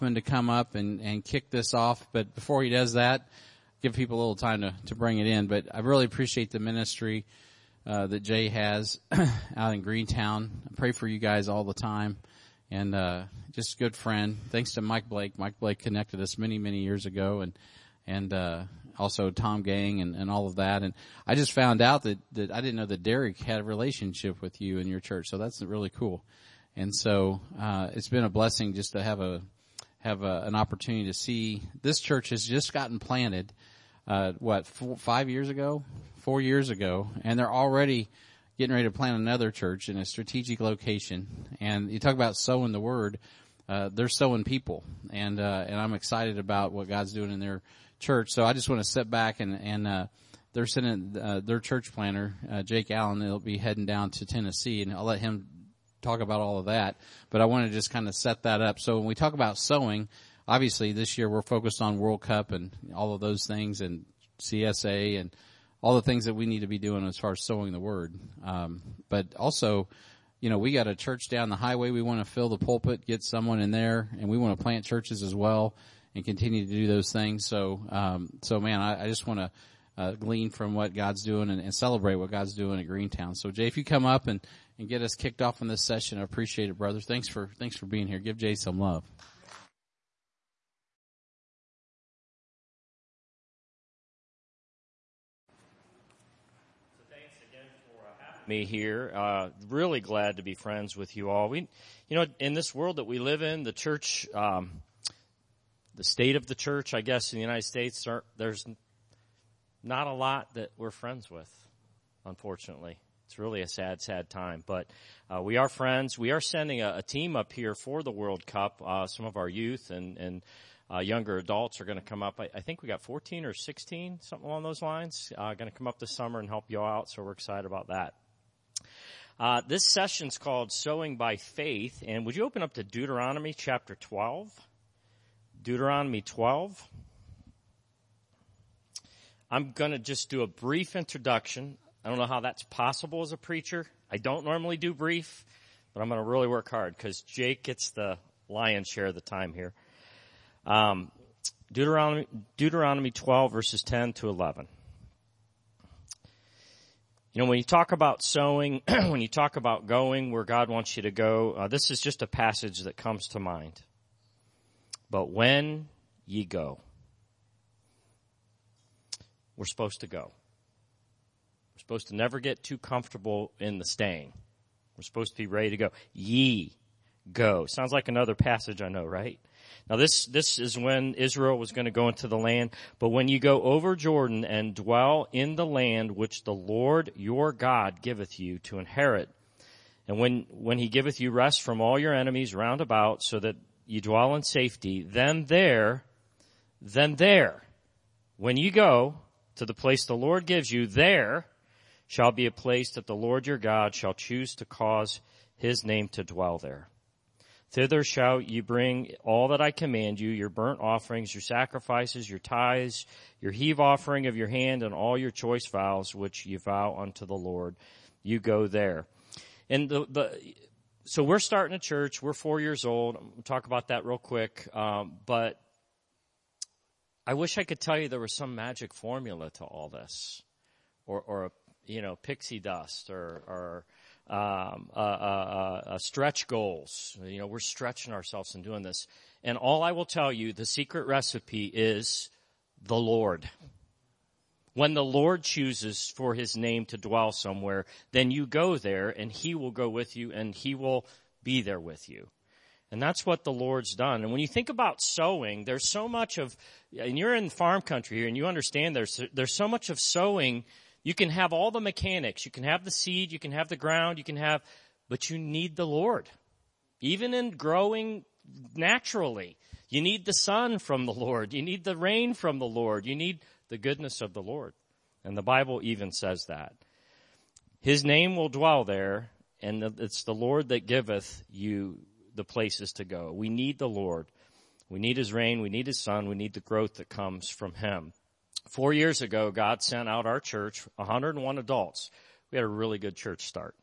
him to come up and kick this off. But before he does that, give people a little time to bring it in. But I really appreciate the ministry that Jay has out in Greentown. I pray for you guys all the time. And just a good friend. Thanks to Mike Blake. Mike Blake connected us many, many years ago, and also Tom Gang and all of that. And I just found out that I didn't know that Derek had a relationship with you in your church. So that's really cool. And so it's been a blessing just to have an opportunity to see this church has just gotten planted. 4 years ago, and they're already getting ready to plant another church in a strategic location. And you talk about sowing the word, they're sowing people, and I'm excited about what God's doing in their church. So I just want to sit back and they're sending their church planter, Jake Allen. They'll be heading down to Tennessee, and I'll let him talk about all of that. But I want to just kind of set that up. So when we talk about sowing, obviously this year we're focused on World Cup and all of those things, and CSA and all the things that we need to be doing as far as sowing the word. But also, we got a church down the highway. We want to fill the pulpit, get someone in there, and we want to plant churches as well and continue to do those things. So man, I just want to glean from what God's doing and celebrate what God's doing at Greentown. So Jay, if you come up and get us kicked off in this session, I appreciate it, brother. Thanks for being here. Give Jay some love. Me here. Really glad to be friends with you all. In this world that we live in, the church, the state of the church, I guess, in the United States, there's not a lot that we're friends with, unfortunately. It's really a sad, sad time. But we are friends. We are sending a team up here for the World Cup. Some of our youth and younger adults are going to come up. I think we got 14 or 16, something along those lines, going to come up this summer and help you out. So we're excited about that. This session's called Sowing by Faith, and would you open up to Deuteronomy chapter 12? Deuteronomy 12. I'm going to just do a brief introduction. I don't know how that's possible as a preacher. I don't normally do brief, but I'm going to really work hard because Jake gets the lion's share of the time here. Deuteronomy 12, verses 10 to 11. When you talk about sowing, when you talk about going where God wants you to go, this is just a passage that comes to mind. But when ye go, we're supposed to go. We're supposed to never get too comfortable in the staying. We're supposed to be ready to go. Ye go. Sounds like another passage I know, right? Now this is when Israel was going to go into the land. But when you go over Jordan and dwell in the land which the Lord your God giveth you to inherit, and when he giveth you rest from all your enemies round about, so that you dwell in safety, then there, when you go to the place the Lord gives you, there shall be a place that the Lord your God shall choose to cause his name to dwell there. Thither shall you bring all that I command you, your burnt offerings, your sacrifices, your tithes, your heave offering of your hand, and all your choice vows which you vow unto the Lord. You go there. And so we're starting a church. We're 4 years old. We'll talk about that real quick. But I wish I could tell you there was some magic formula to all this, or pixie dust, or stretch goals. We're stretching ourselves in doing this. And all I will tell you, the secret recipe is the Lord. When the Lord chooses for his name to dwell somewhere, then you go there and he will go with you and he will be there with you. And that's what the Lord's done. And when you think about sowing, there's so much of, and you're in farm country here and you understand there's so much of sowing. You can have all the mechanics. You can have the seed. You can have the ground. But you need the Lord. Even in growing naturally, you need the sun from the Lord. You need the rain from the Lord. You need the goodness of the Lord. And the Bible even says that. His name will dwell there, and it's the Lord that giveth you the places to go. We need the Lord. We need his rain. We need his sun. We need the growth that comes from him. 4 years ago, God sent out our church, 101 adults. We had a really good church start.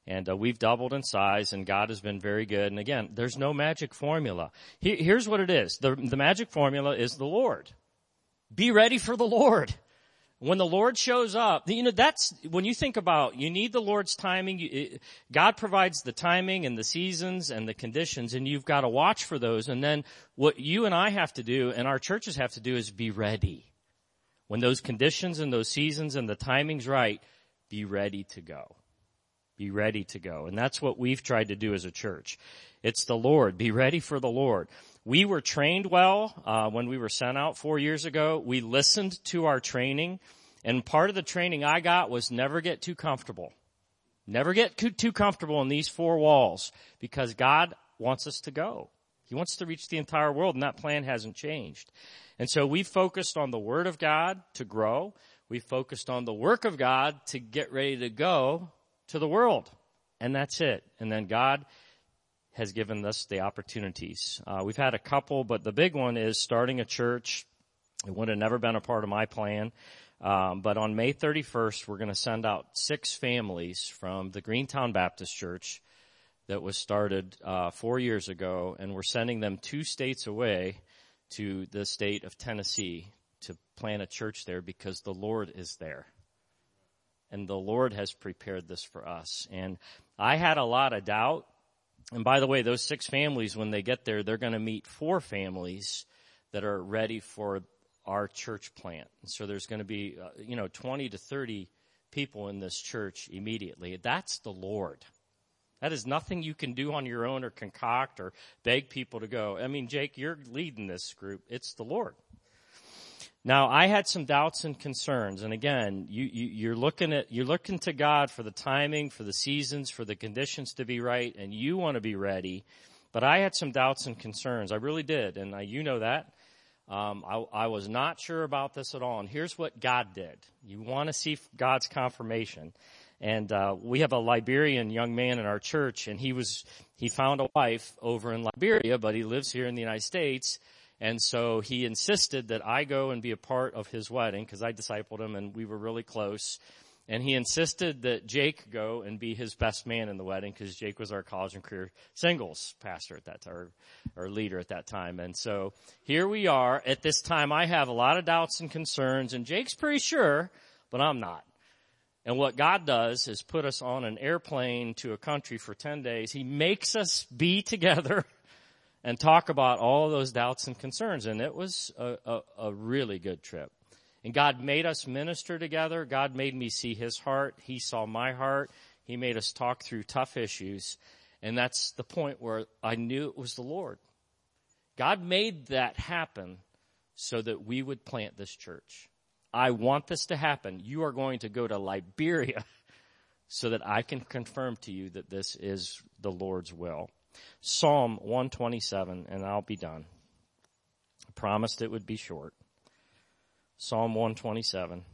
And we've doubled in size, and God has been very good. And again, there's no magic formula. Here's what it is. The magic formula is the Lord. Be ready for the Lord. When the Lord shows up, that's, when you think about, you need the Lord's timing. God provides the timing and the seasons and the conditions, and you've got to watch for those. And then what you and I have to do, and our churches have to do, is be ready. When those conditions and those seasons and the timing's right, be ready to go. Be ready to go. And that's what we've tried to do as a church. It's the Lord. Be ready for the Lord. We were trained well when we were sent out 4 years ago. We listened to our training. And part of the training I got was never get too comfortable. Never get too comfortable in these four walls, because God wants us to go. He wants to reach the entire world, and that plan hasn't changed. And so we focused on the Word of God to grow. We focused on the work of God to get ready to go to the world. And that's it. And then God has given us the opportunities. We've had a couple, but the big one is starting a church. It would have never been a part of my plan. But on May 31st, we're going to send out 6 families from the Greentown Baptist Church that was started 4 years ago, and we're sending them 2 states away to the state of Tennessee to plant a church there, because the Lord is there. And the Lord has prepared this for us. And I had a lot of doubt. And by the way, those 6 families, when they get there, they're going to meet 4 families that are ready for our church plant. And so there's going to be, 20 to 30 people in this church immediately. That's the Lord. That is nothing you can do on your own or concoct or beg people to go. I mean, Jake, you're leading this group. It's the Lord. Now, I had some doubts and concerns. And again, you're looking to God for the timing, for the seasons, for the conditions to be right, and you want to be ready. But I had some doubts and concerns. I really did. And you know that. I was not sure about this at all. And here's what God did. You want to see God's confirmation. And we have a Liberian young man in our church, and he found a wife over in Liberia, but he lives here in the United States. And so he insisted that I go and be a part of his wedding, because I discipled him and we were really close. And he insisted that Jake go and be his best man in the wedding, because Jake was our college and career singles pastor at that time, or leader at that time. And so here we are. At this time, I have a lot of doubts and concerns, and Jake's pretty sure, but I'm not. And what God does is put us on an airplane to a country for 10 days. He makes us be together and talk about all of those doubts and concerns. And it was a really good trip. And God made us minister together. God made me see his heart. He saw my heart. He made us talk through tough issues. And that's the point where I knew it was the Lord. God made that happen so that we would plant this church. I want this to happen. You are going to go to Liberia so that I can confirm to you that this is the Lord's will. Psalm 127, and I'll be done. I promised it would be short. Psalm 127.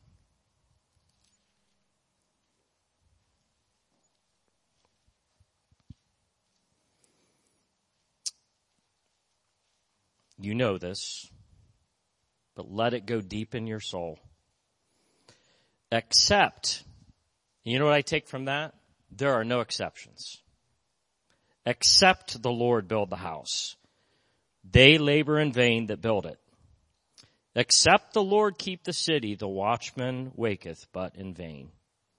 You know this, but let it go deep in your soul. Except, you know what I take from that? There are no exceptions. Except the Lord build the house. They labor in vain that build it. Except the Lord keep the city, the watchman waketh, but in vain.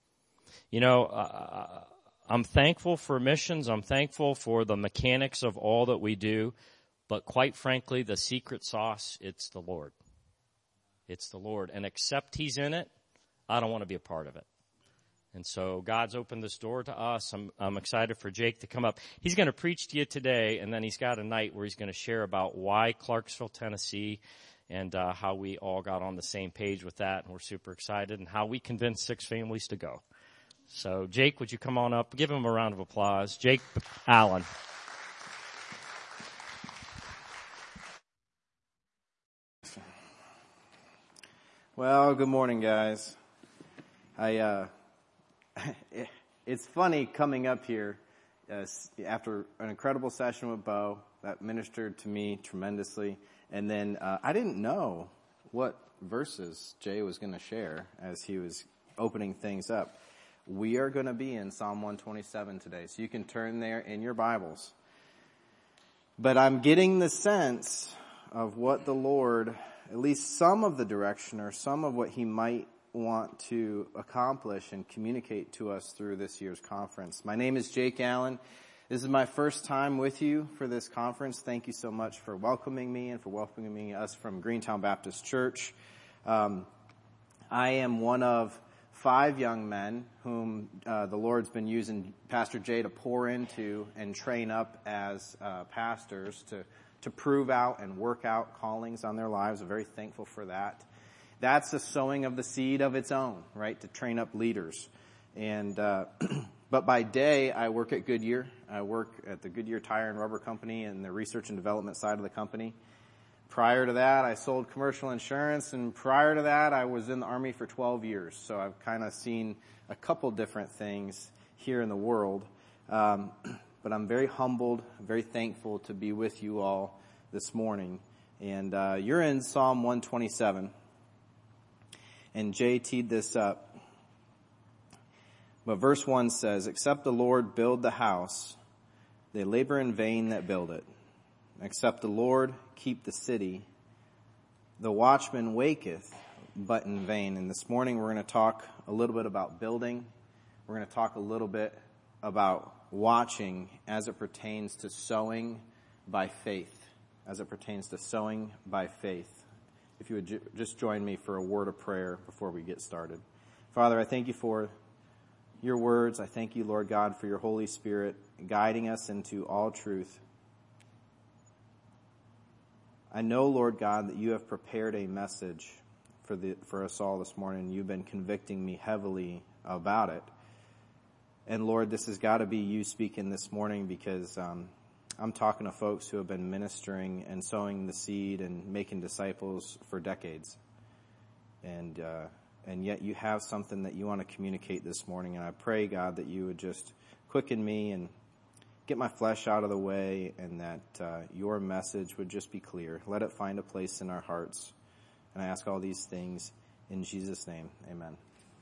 I'm thankful for missions. I'm thankful for the mechanics of all that we do. But quite frankly, the secret sauce, it's the Lord. It's the Lord. And except he's in it, I don't want to be a part of it. And so God's opened this door to us. I'm excited for Jake to come up. He's going to preach to you today, and then he's got a night where he's going to share about why Clarksville, Tennessee, and how we all got on the same page with that, and we're super excited, and how we convinced 6 families to go. So, Jake, would you come on up? Give him a round of applause. Jake Allen. Well, good morning, guys. It's funny coming up here after an incredible session with Bo that ministered to me tremendously. And then I didn't know what verses Jay was going to share as he was opening things up. we are going to be in Psalm 127 today. So you can turn there in your Bibles. But I'm getting the sense of what the Lord, at least some of the direction or some of what he might want to accomplish and communicate to us through this year's conference. My name is Jake Allen. This is my first time with you for this conference. Thank you so much for welcoming me and for welcoming us from Greentown Baptist Church. I am one of 5 young men whom the Lord's been using Pastor Jay to pour into and train up as pastors to prove out and work out callings on their lives. I'm very thankful for that. That's the sowing of the seed of its own, right, to train up leaders. And but by day, I work at Goodyear. I work at the Goodyear Tire and Rubber Company and the research and development side of the company. Prior to that, I sold commercial insurance, and prior to that, I was in the Army for 12 years. So I've kind of seen a couple different things here in the world. But I'm very humbled, very thankful to be with you all this morning. And you're in Psalm 127. And Jay teed this up. But verse 1 says, "Except the Lord build the house, they labor in vain that build it. Except the Lord keep the city, the watchman waketh, but in vain." And this morning we're going to talk a little bit about building. We're going to talk a little bit about watching as it pertains to sowing by faith. As it pertains to sowing by faith. If you would just join me for a word of prayer before we get started. Father, I thank you for your words. I thank you, Lord God, for your Holy Spirit guiding us into all truth. I know, Lord God, that you have prepared a message for us all this morning. You've been convicting me heavily about it. And Lord, this has got to be you speaking this morning, because I'm talking to folks who have been ministering and sowing the seed and making disciples for decades. And yet you have something that you want to communicate this morning. And I pray, God, that you would just quicken me and get my flesh out of the way, and that your message would just be clear. Let it find a place in our hearts. And I ask all these things in Jesus' name. Amen.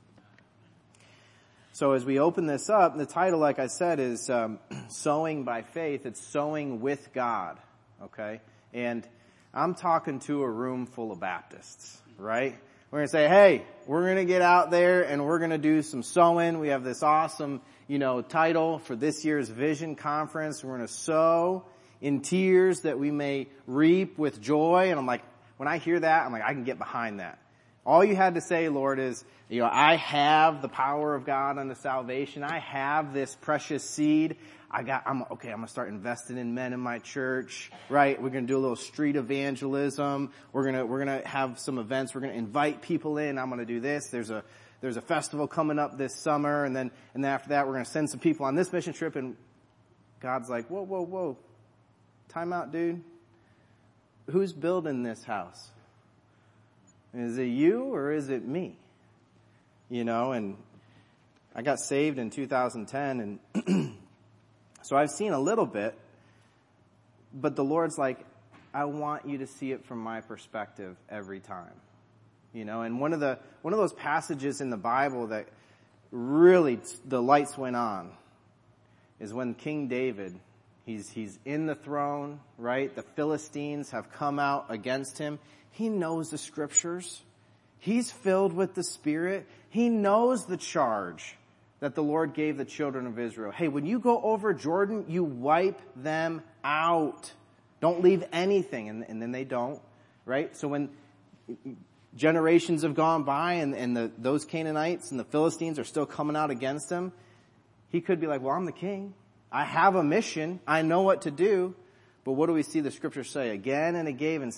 So as we open this up, the title, like I said, is Sowing by Faith. It's sowing with God, okay? And I'm talking to a room full of Baptists, right? We're going to say, hey, we're going to get out there and we're going to do some sowing. We have this awesome, title for this year's Vision Conference. We're going to sow in tears that we may reap with joy. And I'm like, when I hear that, I'm like, I can get behind that. All you had to say, Lord, is, I have the power of God unto salvation. I have this precious seed. I'm going to start investing in men in my church, right? We're going to do a little street evangelism. We're going to have some events. We're going to invite people in. I'm going to do this. There's a festival coming up this summer. And then after that, we're going to send some people on this mission trip. And God's like, whoa. Time out, dude. Who's building this house? Is it you or is it me? And I got saved in 2010, and so I've seen a little bit, but the Lord's like, I want you to see it from my perspective every time. And one of those passages in the Bible that really the lights went on is when King David, he's in the throne, right? The Philistines have come out against him. He knows the scriptures. He's filled with the Spirit. He knows the charge that the Lord gave the children of Israel. Hey, when you go over Jordan, you wipe them out. Don't leave anything. And then they don't, right? So when generations have gone by and those Canaanites and the Philistines are still coming out against him, he could be like, well, I'm the king. I have a mission. I know what to do. But what do we see the scriptures say? Again and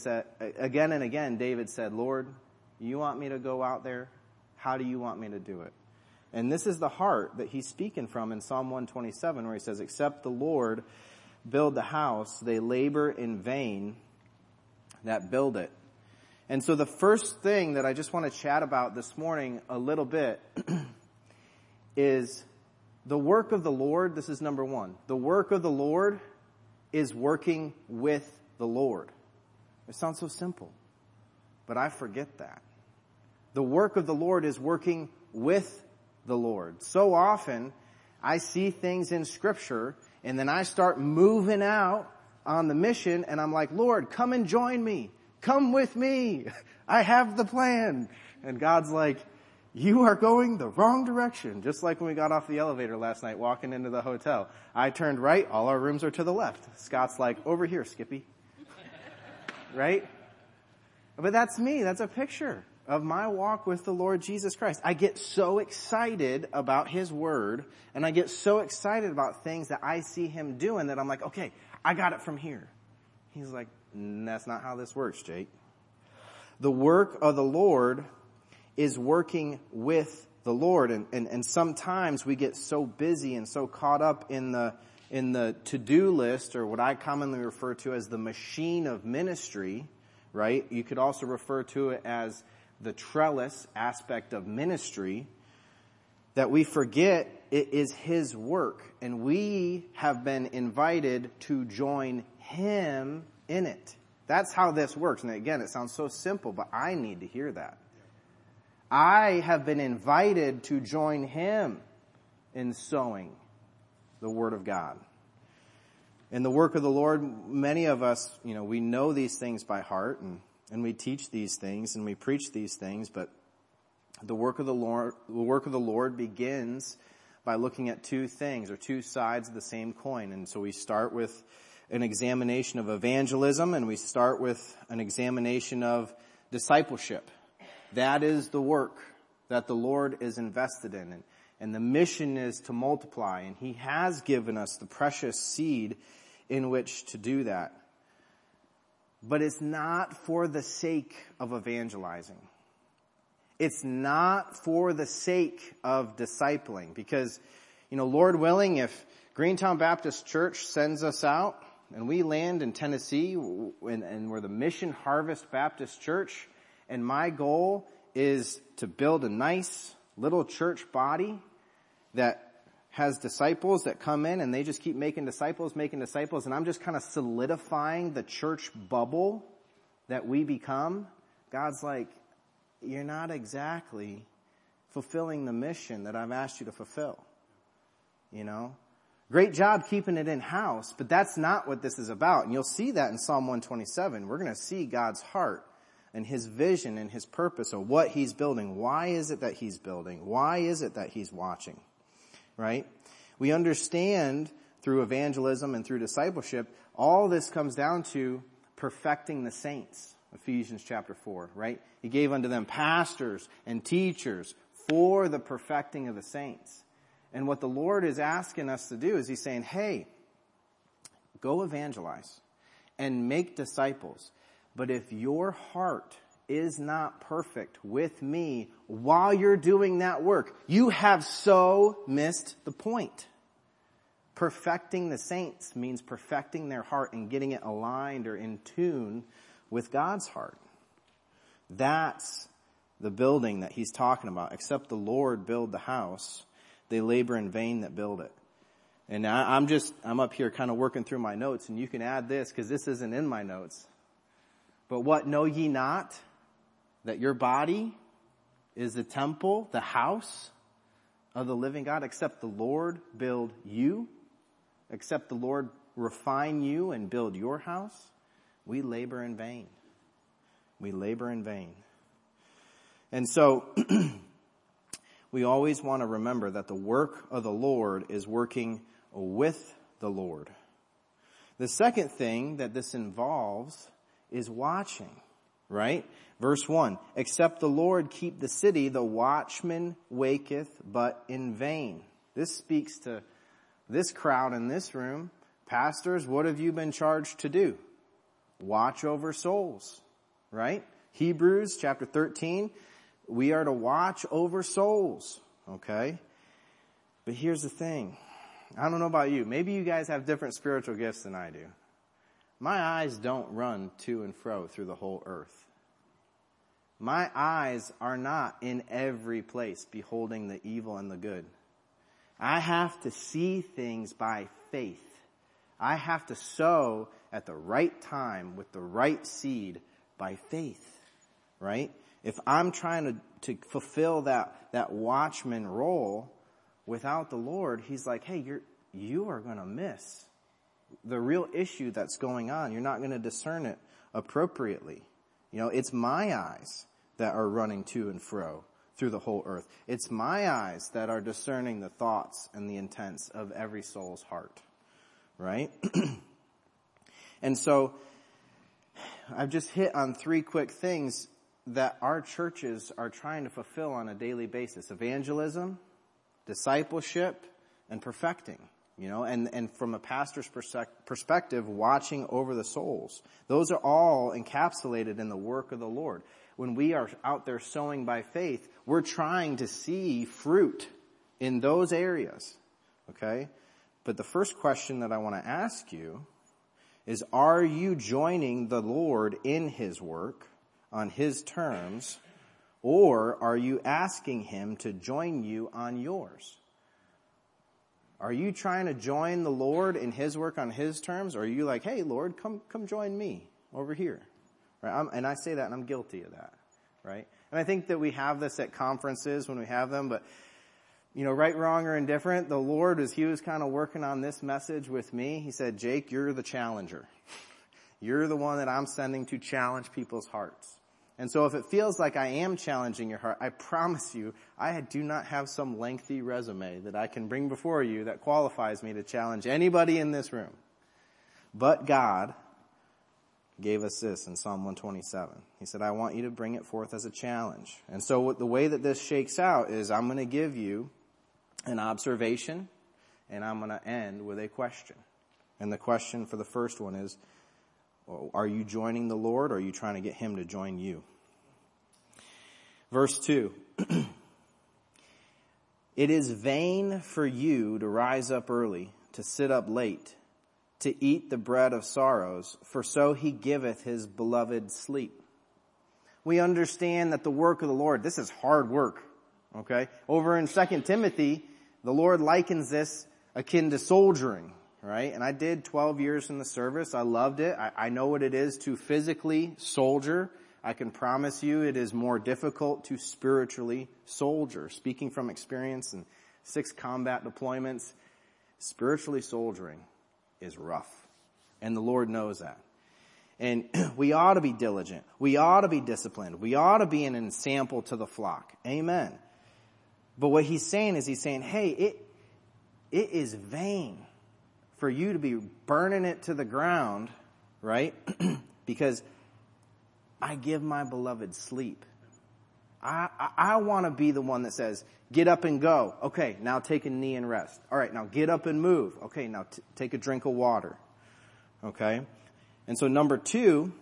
again, David said, Lord, you want me to go out there? How do you want me to do it? And this is the heart that he's speaking from in Psalm 127, where he says, except the Lord build the house, they labor in vain that build it. And so the first thing that I just want to chat about this morning a little bit is the work of the Lord. This is number one. The work of the Lord is working with the Lord. It sounds so simple, but I forget that. The work of the Lord is working with the Lord. So often, I see things in Scripture, and then I start moving out on the mission, and I'm like, Lord, come and join me. Come with me. I have the plan. And God's like, you are going the wrong direction. Just like when we got off the elevator last night walking into the hotel. I turned right, all our rooms are to the left. Scott's like, over here, Skippy. Right? But that's me. That's a picture of my walk with the Lord Jesus Christ. I get so excited about His Word, and I get so excited about things that I see Him doing that I'm like, okay, I got it from here. He's like, that's not how this works, Jake. The work of the Lord is working with the Lord. And sometimes we get so busy and so caught up in the to-do list, or what I commonly refer to as the machine of ministry, right? You could also refer to it as the trellis aspect of ministry, that we forget it is His work. And we have been invited to join Him in it. That's how this works. And again, it sounds so simple, but I need to hear that. I have been invited to join Him in sowing the Word of God. In the work of the Lord, many of us, we know these things by heart, and we teach these things and we preach these things, but the work of the Lord begins by looking at two things, or two sides of the same coin. And so we start with an examination of evangelism, and we start with an examination of discipleship. That is the work that the Lord is invested in. And the mission is to multiply. And He has given us the precious seed in which to do that. But it's not for the sake of evangelizing. It's not for the sake of discipling. Because, Lord willing, if Greentown Baptist Church sends us out and we land in Tennessee and we're the Mission Harvest Baptist Church, and my goal is to build a nice little church body that has disciples that come in and they just keep making disciples, and I'm just kind of solidifying the church bubble that we become. God's like, you're not exactly fulfilling the mission that I've asked you to fulfill. Great job keeping it in-house, but that's not what this is about. And you'll see that in Psalm 127. We're going to see God's heart and His vision and His purpose of what He's building. Why is it that He's building? Why is it that He's watching? Right? We understand through evangelism and through discipleship, all this comes down to perfecting the saints. Ephesians chapter 4, right? He gave unto them pastors and teachers for the perfecting of the saints. And what the Lord is asking us to do is He's saying, hey, go evangelize and make disciples. But if your heart is not perfect with me while you're doing that work, you have so missed the point. Perfecting the saints means perfecting their heart and getting it aligned or in tune with God's heart. That's the building that He's talking about. Except the Lord build the house, they labor in vain that build it. And I'm up here kind of working through my notes, and you can add this because this isn't in my notes. But what know ye not? That your body is the temple, the house of the living God. Except the Lord build you, except the Lord refine you and build your house, we labor in vain. We labor in vain. And so we always want to remember that the work of the Lord is working with the Lord. The second thing that this involves is watching, right? Verse 1, except the Lord keep the city, the watchman waketh but in vain. This speaks to this crowd in this room. Pastors, what have you been charged to do? Watch over souls, right? Hebrews chapter 13, we are to watch over souls, okay? But here's the thing. I don't know about you. Maybe you guys have different spiritual gifts than I do. My eyes don't run to and fro through the whole earth. My eyes are not in every place beholding the evil and the good. I have to see things by faith. I have to sow at the right time with the right seed by faith, right? If I'm trying to fulfill that watchman role without the Lord, he's like, hey, you are going to miss the real issue that's going on. You're not going to discern it appropriately. It's my eyes that are running to and fro through the whole earth. It's my eyes that are discerning the thoughts and the intents of every soul's heart. Right? And so I've just hit on 3 quick things that our churches are trying to fulfill on a daily basis. Evangelism, discipleship, and perfecting. And from a pastor's perspective, watching over the souls. Those are all encapsulated in the work of the Lord. When we are out there sowing by faith, we're trying to see fruit in those areas. Okay? But the first question that I want to ask you is, are you joining the Lord in His work on His terms, or are you asking Him to join you on yours? Are you trying to join the Lord in His work on His terms, or are you like, hey, Lord, come join me over here? Right? And I say that, and I'm guilty of that, right? And I think that we have this at conferences when we have them, but, right, wrong, or indifferent, the Lord, as He was kind of working on this message with me, He said, Jake, you're the challenger. You're the one that I'm sending to challenge people's hearts. And so if it feels like I am challenging your heart, I promise you, I do not have some lengthy resume that I can bring before you that qualifies me to challenge anybody in this room. But God gave us this in Psalm 127. He said, I want you to bring it forth as a challenge. And so the way that this shakes out is I'm going to give you an observation, and I'm going to end with a question. And the question for the first one is, are you joining the Lord, or are you trying to get Him to join you? Verse 2. It is vain for you to rise up early, to sit up late, to eat the bread of sorrows, for so He giveth His beloved sleep. We understand that the work of the Lord, this is hard work. Okay? Over in 2 Timothy, the Lord likens this akin to soldiering. Right? And I did 12 years in the service. I loved it. I know what it is to physically soldier. I can promise you it is more difficult to spiritually soldier. Speaking from experience and 6 combat deployments, spiritually soldiering is rough. And the Lord knows that. And we ought to be diligent. We ought to be disciplined. We ought to be an ensample to the flock. Amen. But what He's saying is, He's saying, hey, it is vain for you to be burning it to the ground, right? Because I give my beloved sleep. I want to be the one that says, get up and go. Okay, now take a knee and rest. All right, now get up and move. Okay, now take a drink of water. Okay? And so number two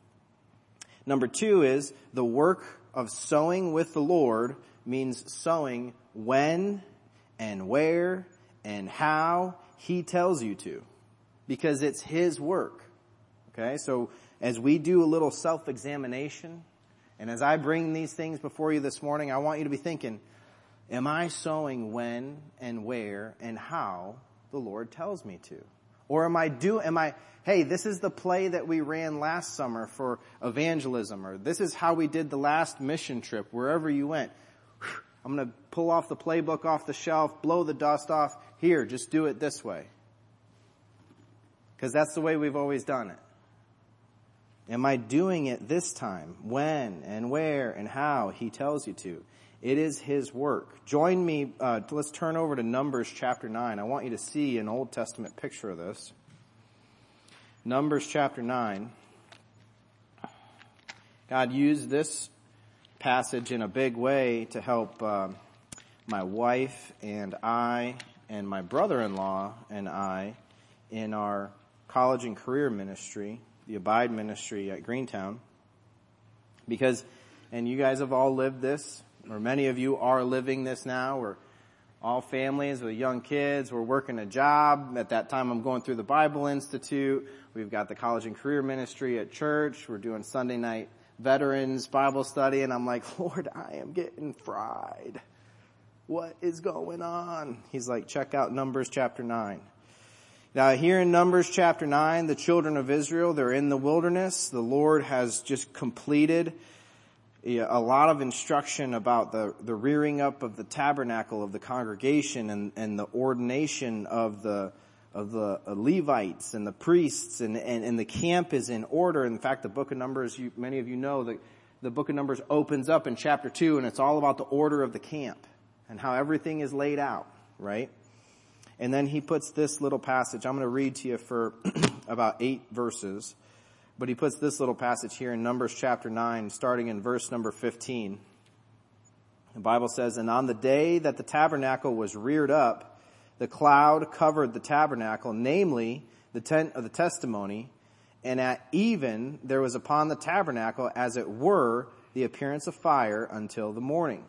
is the work of sowing with the Lord means sowing when and where and how He tells you to, because it's His work. Okay, so as we do a little self-examination, and as I bring these things before you this morning, I want you to be thinking, am I sowing when and where and how the Lord tells me to? Or hey, this is the play that we ran last summer for evangelism, or this is how we did the last mission trip, wherever you went. I'm going to pull off the playbook off the shelf, blow the dust off. Here, just do it this way. Because that's the way we've always done it. Am I doing it this time? When and where and how He tells you to. It is His work. Join me. Let's turn over to Numbers chapter 9. I want you to see an Old Testament picture of this. Numbers chapter 9. God used this passage in a big way to help my wife and I and my brother-in-law and I in our college and career ministry, the Abide ministry at Greentown. Because, and you guys have all lived this, or many of you are living this now. We're all families with young kids. We're working a job. At that time, I'm going through the Bible Institute. We've got the college and career ministry at church. We're doing Sunday night veterans Bible study. And I'm like, Lord, I am getting fried. What is going on? He's like, check out Numbers chapter 9. Now here in Numbers chapter 9, the children of Israel, they're in the wilderness. The Lord has just completed a lot of instruction about the rearing up of the tabernacle of the congregation and the ordination of the Levites and the priests and the camp is in order. In fact, the book of Numbers, many of you know that the book of Numbers opens up in chapter 2 and it's all about the order of the camp and how everything is laid out, right? And then he puts this little passage. I'm going to read to you for about 8 verses. But he puts this little passage here in Numbers chapter 9, starting in verse number 15. The Bible says, "And on the day that the tabernacle was reared up, the cloud covered the tabernacle, namely the tent of the testimony. And at even there was upon the tabernacle, as it were, the appearance of fire until the morning.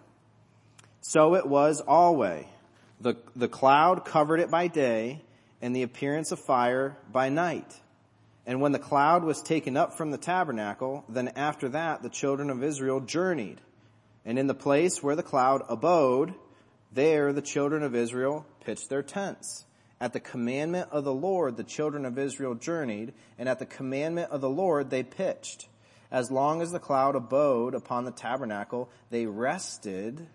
So it was always. The cloud covered it by day, and the appearance of fire by night. And when the cloud was taken up from the tabernacle, then after that the children of Israel journeyed. And in the place where the cloud abode, there the children of Israel pitched their tents. At the commandment of the Lord the children of Israel journeyed, and at the commandment of the Lord they pitched. As long as the cloud abode upon the tabernacle, they rested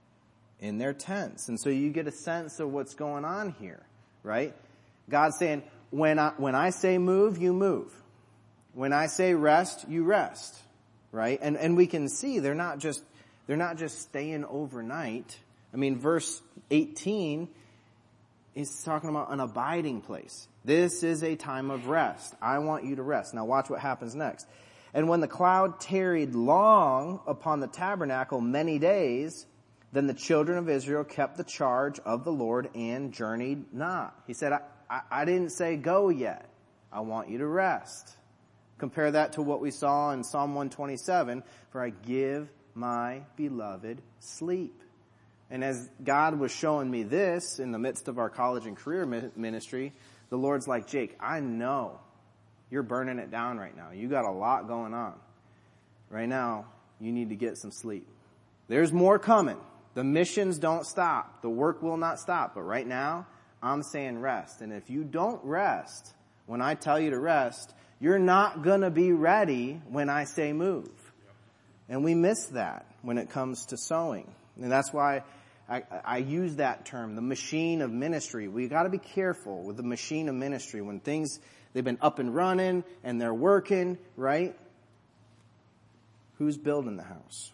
in their tents." And so you get a sense of what's going on here, right? God's saying, when I say move, you move. When I say rest, you rest, right? And we can see they're not just staying overnight. I mean, verse 18 is talking about an abiding place. This is a time of rest. I want you to rest. Now watch what happens next. "And when the cloud tarried long upon the tabernacle many days, then the children of Israel kept the charge of the Lord and journeyed not." He said, I didn't say go yet. I want you to rest. Compare that to what we saw in Psalm 127, "For I give my beloved sleep." And as God was showing me this in the midst of our college and career ministry, the Lord's like, "Jake, I know you're burning it down right now. You got a lot going on. Right now, you need to get some sleep. There's more coming. The missions don't stop. The work will not stop. But right now, I'm saying rest. And if you don't rest when I tell you to rest, you're not going to be ready when I say move." And we miss that when it comes to sowing. And that's why I use that term, the machine of ministry. We got to be careful with the machine of ministry when things, they've been up and running and they're working, right? Who's building the house?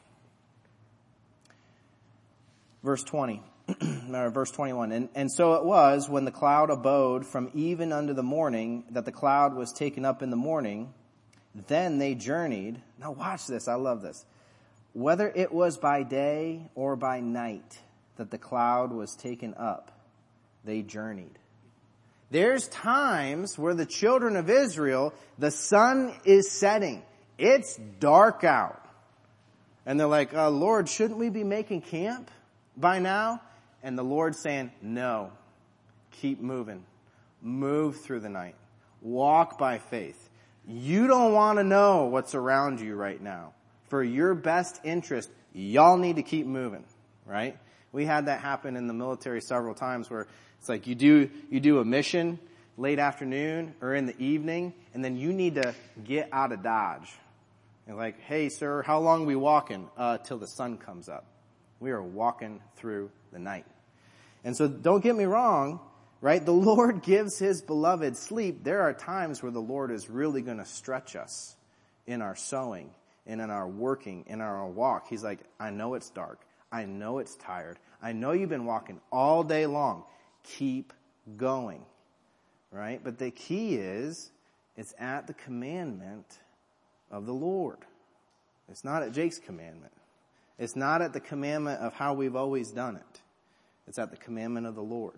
Verse 20. Or verse 21, and so it was when the cloud abode from even unto the morning, that the cloud was taken up in the morning, then they journeyed. Now watch this, I love this. "Whether it was by day or by night that the cloud was taken up, they journeyed." There's times where the children of Israel, the sun is setting. It's dark out. And they're like, "Lord, shouldn't we be making camp by now?" And the Lord's saying, "No, keep moving. Move through the night. Walk by faith. You don't want to know what's around you right now. For your best interest, y'all need to keep moving," right? We had that happen in the military several times where it's like you do a mission late afternoon or in the evening, and then you need to get out of Dodge. You're like, "Hey, sir, how long are we walking?" "Till the sun comes up." We are walking through the night. And so don't get me wrong, right? The Lord gives his beloved sleep. There are times where the Lord is really going to stretch us in our sowing and in our working, in our walk. He's like, "I know it's dark. I know it's tired. I know you've been walking all day long. Keep going," right? But the key is, it's at the commandment of the Lord. It's not at Jake's commandment. It's not at the commandment of how we've always done it. It's at the commandment of the Lord.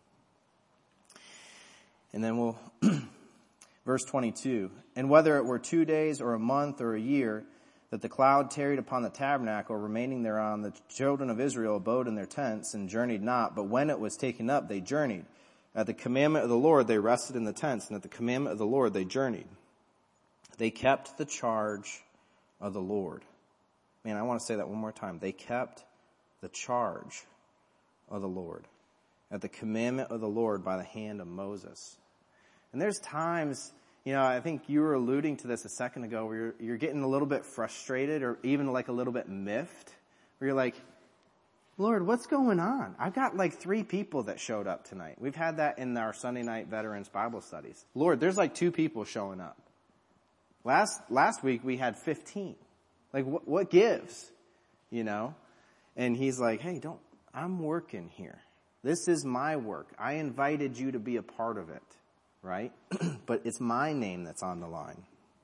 And then verse 22, "And whether it were 2 days or a month or a year, that the cloud tarried upon the tabernacle, remaining thereon, the children of Israel abode in their tents and journeyed not. But when it was taken up, they journeyed. At the commandment of the Lord, they rested in the tents, and at the commandment of the Lord, they journeyed. They kept the charge of the Lord." Man, I want to say that one more time. They kept the charge of the Lord at the commandment of the Lord by the hand of Moses. And there's times, I think you were alluding to this a second ago where you're getting a little bit frustrated or even like a little bit miffed, where you're like, Lord, what's going on? I've got like 3 people that showed up tonight. We've had that in our Sunday night veterans Bible studies. Lord, there's like 2 people showing up. Last week we had 15. Like what gives? And he's like, hey, I'm working here. This is my work. I invited you to be a part of it, right? But it's my name that's on the line.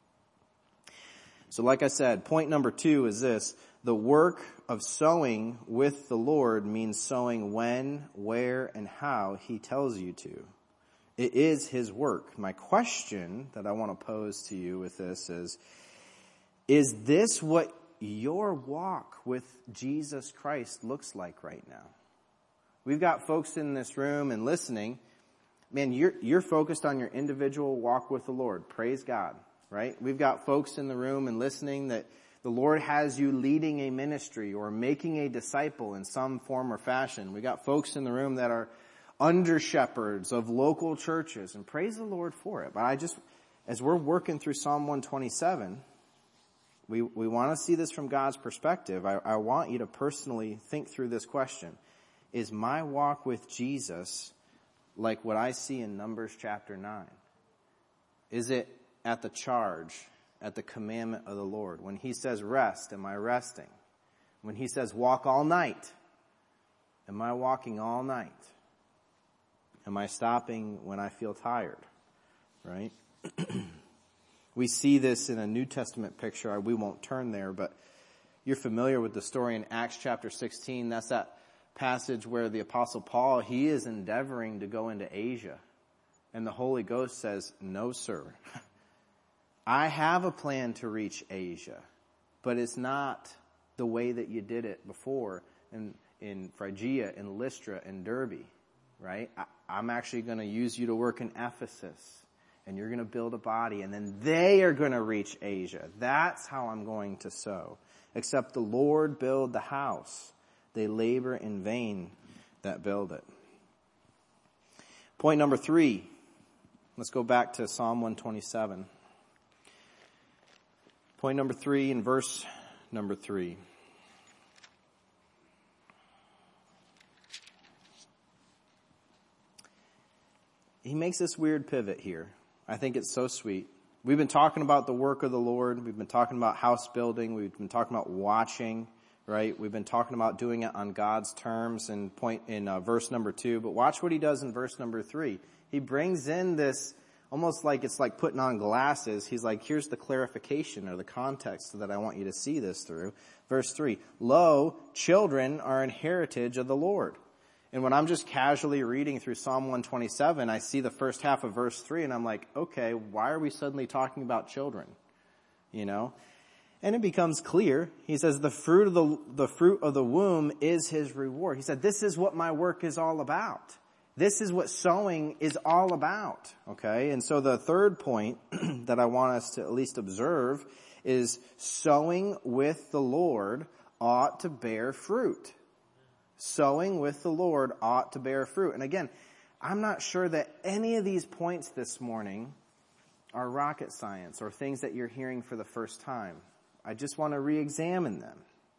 So like I said, point number 2 is this. The work of sowing with the Lord means sowing when, where, and how he tells you to. It is his work. My question that I want to pose to you with this is this what your walk with Jesus Christ looks like right now? We've got folks in this room and listening. Man, you're focused on your individual walk with the Lord. Praise God, right? We've got folks in the room and listening that the Lord has you leading a ministry or making a disciple in some form or fashion. We got folks in the room that are under shepherds of local churches, and praise the Lord for it. But as we're working through Psalm 127, we want to see this from God's perspective. I want you to personally think through this question. Is my walk with Jesus like what I see in Numbers chapter 9? Is it at the charge, at the commandment of the Lord? When he says rest, am I resting? When he says walk all night, am I walking all night? Am I stopping when I feel tired? Right? We see this in a New Testament picture. We won't turn there, but you're familiar with the story in Acts chapter 16. That's that passage where the Apostle Paul, he is endeavoring to go into Asia. And the Holy Ghost says, no, sir. I have a plan to reach Asia, but it's not the way that you did it before in Phrygia, in Lystra, and Derbe, right? I'm actually going to use you to work in Ephesus, and you're going to build a body, and then they are going to reach Asia. That's how I'm going to sow. Except the Lord build the house. They labor in vain that build it. Point number 3. Let's go back to Psalm 127. Point number 3 in verse number 3. He makes this weird pivot here. I think it's so sweet. We've been talking about the work of the Lord. We've been talking about house building. We've been talking about watching, right? We've been talking about doing it on God's terms in verse number 2. But watch what he does in verse number 3. He brings in this almost like it's like putting on glasses. He's like, here's the clarification or the context that I want you to see this through. Verse 3, lo, children are an heritage of the Lord. And when I'm just casually reading through Psalm 127, I see the first half of verse 3 and I'm like, okay, why are we suddenly talking about children? And it becomes clear. He says the fruit of the womb is his reward. He said, this is what my work is all about. This is what sowing is all about. Okay. And so the third point that I want us to at least observe is sowing with the Lord ought to bear fruit. Sowing with the Lord ought to bear fruit. And again, I'm not sure that any of these points this morning are rocket science or things that you're hearing for the first time. I just want to re-examine them.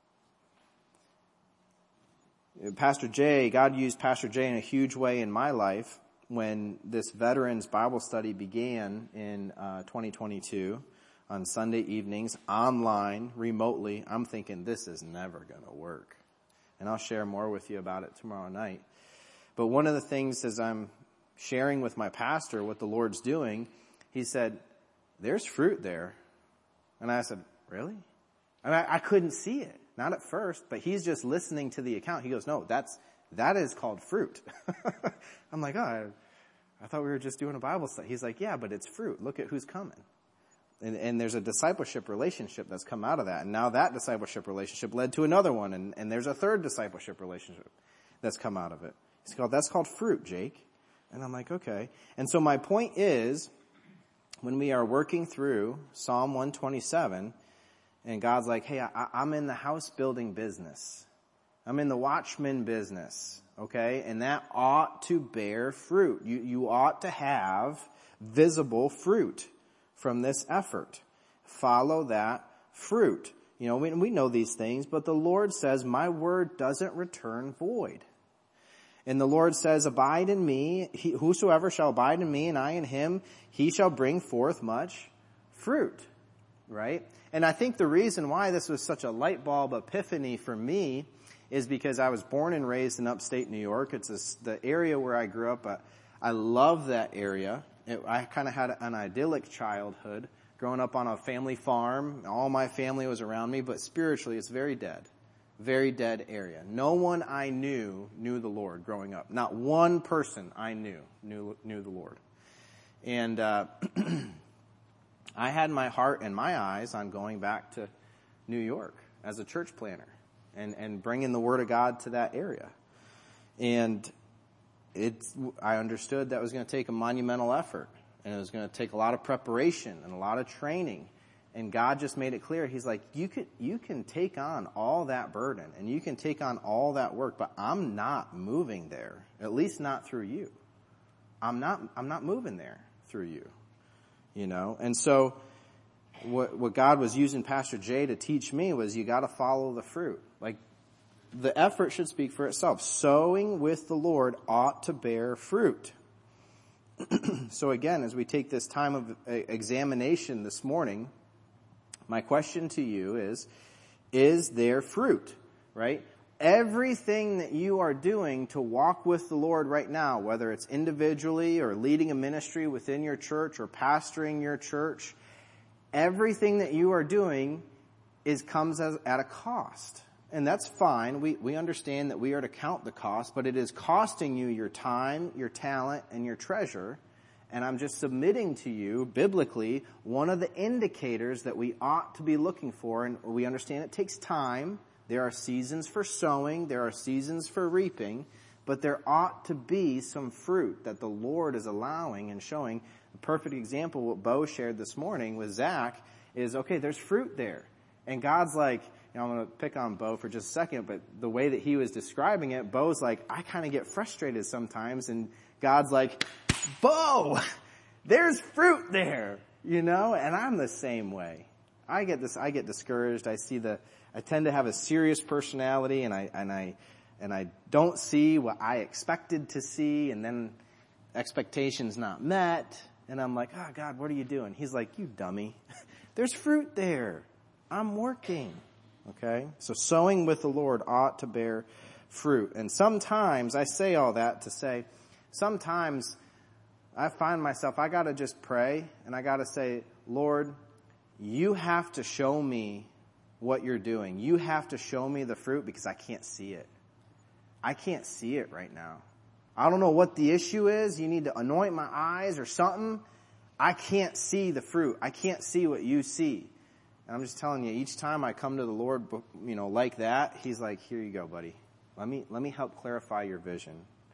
God used Pastor Jay in a huge way in my life when this Veterans Bible study began in 2022 on Sunday evenings, online, remotely. I'm thinking this is never going to work. And I'll share more with you about it tomorrow night. But one of the things as I'm sharing with my pastor what the Lord's doing, he said, there's fruit there. And I said, really? And I couldn't see it. Not at first, but he's just listening to the account. He goes, no, that is called fruit. I'm like, oh, I thought we were just doing a Bible study. He's like, yeah, but it's fruit. Look at who's coming. And there's a discipleship relationship that's come out of that. And now that discipleship relationship led to another one. And there's a third discipleship relationship that's come out of it. That's called fruit, Jake. And I'm like, okay. And so my point is, when we are working through Psalm 127, and God's like, hey, I'm in the house building business. I'm in the watchman business. Okay? And that ought to bear fruit. You ought to have visible fruit. from this effort. Follow that fruit. You know, we know these things, but the Lord says, my word doesn't return void. And the Lord says, abide in me, whosoever shall abide in me and I in him, he shall bring forth much fruit, right? And I think the reason why this was such a light bulb epiphany for me is because I was born and raised in upstate New York. It's the area where I grew up. I love that area. I kind of had an idyllic childhood, growing up on a family farm. All my family was around me, but spiritually it's very dead area. No one I knew the Lord growing up. Not one person I knew the Lord. And I had my heart and my eyes on going back to New York as a church planner and bringing the Word of God to that area. And I understood that was going to take a monumental effort, and it was going to take a lot of preparation and a lot of training. And God just made it clear. He's like, you can take on all that burden and you can take on all that work, but I'm not moving there. At least not through you. I'm not moving there through you. You know? And so what God was using Pastor Jay to teach me was you got to follow the fruit. Like, the effort should speak for itself. Sowing with the Lord ought to bear fruit. So again, as we take this time of examination this morning, my question to you is there fruit, right? Everything that you are doing to walk with the Lord right now, whether it's individually or leading a ministry within your church or pastoring your church, everything that you are doing comes at a cost. And that's fine. We understand that we are to count the cost, but it is costing you your time, your talent, and your treasure. And I'm just submitting to you, biblically, one of the indicators that we ought to be looking for. And we understand it takes time. There are seasons for sowing. There are seasons for reaping. But there ought to be some fruit that the Lord is allowing and showing. A perfect example, what Bo shared this morning with Zach, is, okay, there's fruit there. And God's like, you know, I'm going to pick on Bo for just a second, but the way that he was describing it, Bo's like, I kind of get frustrated sometimes. And God's like, Bo, there's fruit there, you know? And I'm the same way. I get discouraged. I tend to have a serious personality, and I don't see what I expected to see, and then expectations not met, and I'm like, oh God, what are you doing? He's like, you dummy. There's fruit there. I'm working. Okay? So sowing with the Lord ought to bear fruit. And sometimes, I say all that to say, sometimes I find myself, I gotta just pray, and I gotta say, Lord, you have to show me what you're doing. You have to show me the fruit, because I can't see it. I can't see it right now. I don't know what the issue is. You need to anoint my eyes or something. I can't see the fruit. I can't see what you see. And I'm just telling you, each time I come to the Lord, you know, like that, he's like, here you go, buddy. Let me help clarify your vision.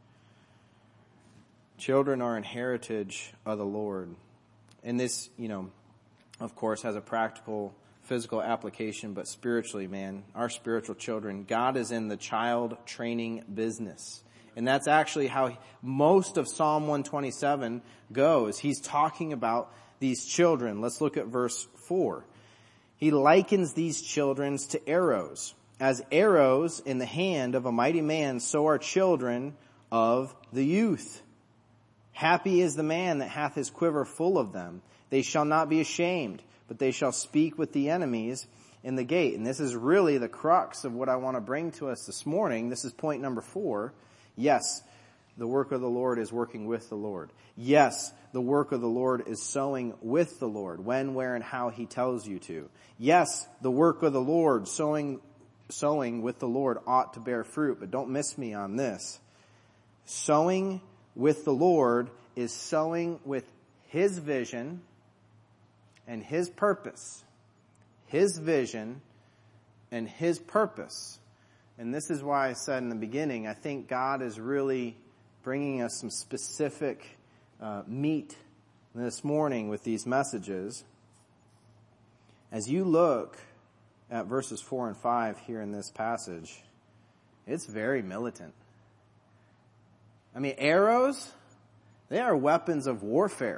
Children are an heritage of the Lord. And this, you know, of course, has a practical, physical application, but spiritually, man, our spiritual children, God is in the child training business. And that's actually how most of Psalm 127 goes. He's talking about these children. Let's look at verse 4. He likens these children to arrows. As arrows in the hand of a mighty man, so are children of the youth. Happy is the man that hath his quiver full of them. They shall not be ashamed, but they shall speak with the enemies in the gate. And this is really the crux of what I want to bring to us this morning. This is point number 4. Yes, the work of the Lord is working with the Lord. Yes, the work of the Lord is sowing with the Lord, when, where, and how he tells you to. Yes, the work of the Lord, sowing with the Lord, ought to bear fruit, but don't miss me on this. Sowing with the Lord is sowing with his vision and his purpose. His vision and his purpose. And this is why I said in the beginning, I think God is really bringing us some specific meat this morning with these messages. As you look at verses 4 and 5 here in this passage, it's very militant. I mean, arrows, they are weapons of warfare.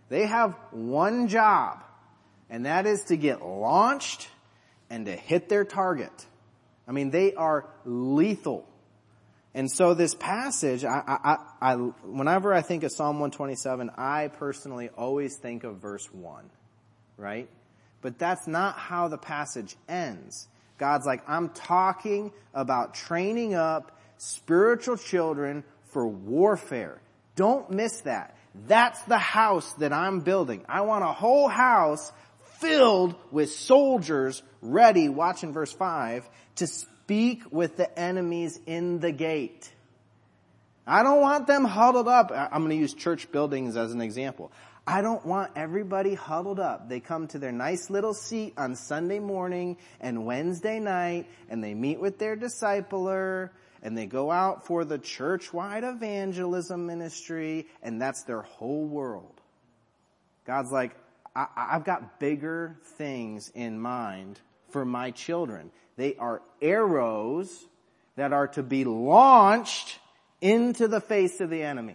They have one job, and that is to get launched and to hit their target. I mean, they are lethal. And so this passage, whenever I think of Psalm 127, I personally always think of verse 1, right? But that's not how the passage ends. God's like, I'm talking about training up spiritual children for warfare. Don't miss that. That's the house that I'm building. I want a whole house filled with soldiers ready, watch in verse 5, to speak with the enemies in the gate. I don't want them huddled up. I'm going to use church buildings as an example. I don't want everybody huddled up. They come to their nice little seat on Sunday morning and Wednesday night, and they meet with their discipler, and they go out for the church-wide evangelism ministry, and that's their whole world. God's like, I've got bigger things in mind for my children. They are arrows that are to be launched into the face of the enemy.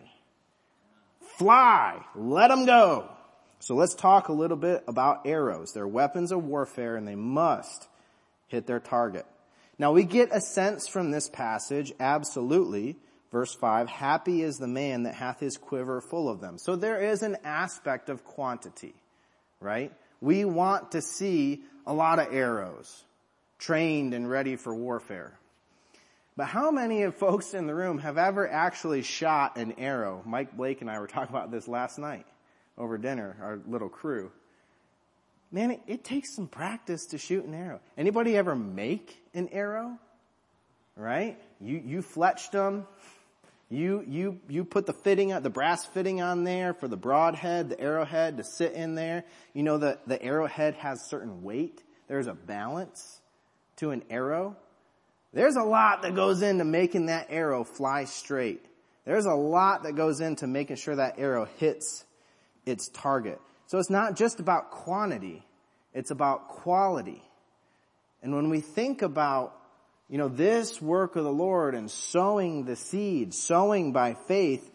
Fly, let them go. So let's talk a little bit about arrows. They're weapons of warfare, and they must hit their target. Now we get a sense from this passage, absolutely, verse 5, happy is the man that hath his quiver full of them. So there is an aspect of quantity, right? We want to see a lot of arrows trained and ready for warfare. But how many of folks in the room have ever actually shot an arrow? Mike Blake and I were talking about this last night over dinner, our little crew. Man, it takes some practice to shoot an arrow. Anybody ever make an arrow? Right? You fletched them. You put the brass fitting on there for the broadhead, the arrowhead to sit in there. You know the arrowhead has certain weight. There's a balance to an arrow. There's a lot that goes into making that arrow fly straight. There's a lot that goes into making sure that arrow hits its target. So it's not just about quantity, it's about quality. And when we think about, this work of the Lord and sowing the seed, sowing by faith,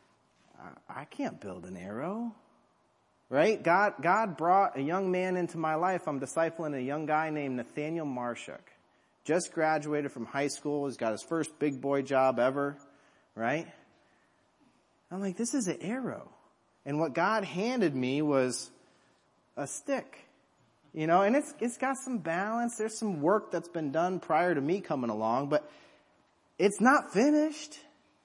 I can't build an arrow, right? God brought a young man into my life. I'm discipling a young guy named Nathaniel Marshuk. Just graduated from high school. He's got his first big boy job ever, right? I'm like, this is an arrow. And what God handed me was a stick, and it's got some balance. There's some work that's been done prior to me coming along, but it's not finished,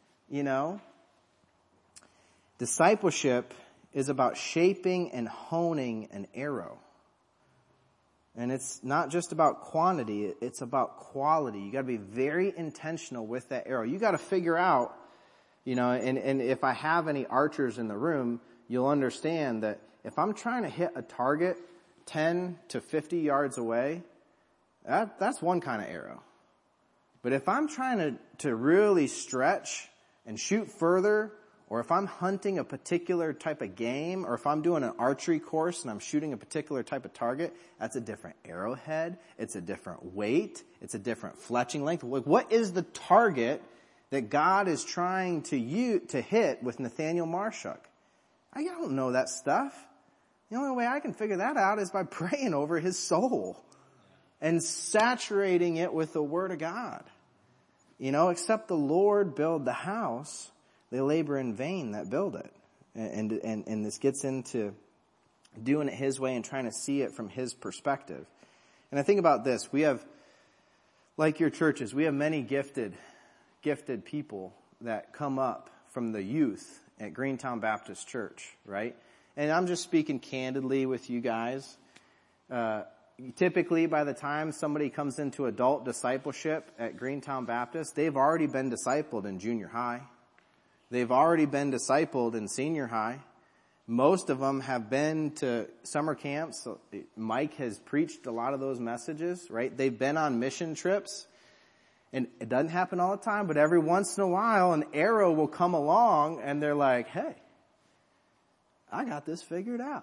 Discipleship is about shaping and honing an arrow. And it's not just about quantity, it's about quality. You gotta be very intentional with that arrow. You gotta figure out, and if I have any archers in the room, you'll understand that if I'm trying to hit a target 10 to 50 yards away, that's one kind of arrow. But if I'm trying to really stretch and shoot further, or if I'm hunting a particular type of game, or if I'm doing an archery course and I'm shooting a particular type of target, that's a different arrowhead, it's a different weight, it's a different fletching length. Like, what is the target that God is trying to hit with Nathaniel Marshuk? I don't know that stuff. The only way I can figure that out is by praying over his soul and saturating it with the Word of God. Except the Lord build the house, they labor in vain that build it. And this gets into doing it his way and trying to see it from his perspective. And I think about this. We have, like your churches, we have many gifted people that come up from the youth at Greentown Baptist Church, right? And I'm just speaking candidly with you guys. Typically, by the time somebody comes into adult discipleship at Greentown Baptist, they've already been discipled in junior high. They've already been discipled in senior high. Most of them have been to summer camps. Mike has preached a lot of those messages, right? They've been on mission trips. And it doesn't happen all the time, but every once in a while, an arrow will come along and they're like, hey, I got this figured out.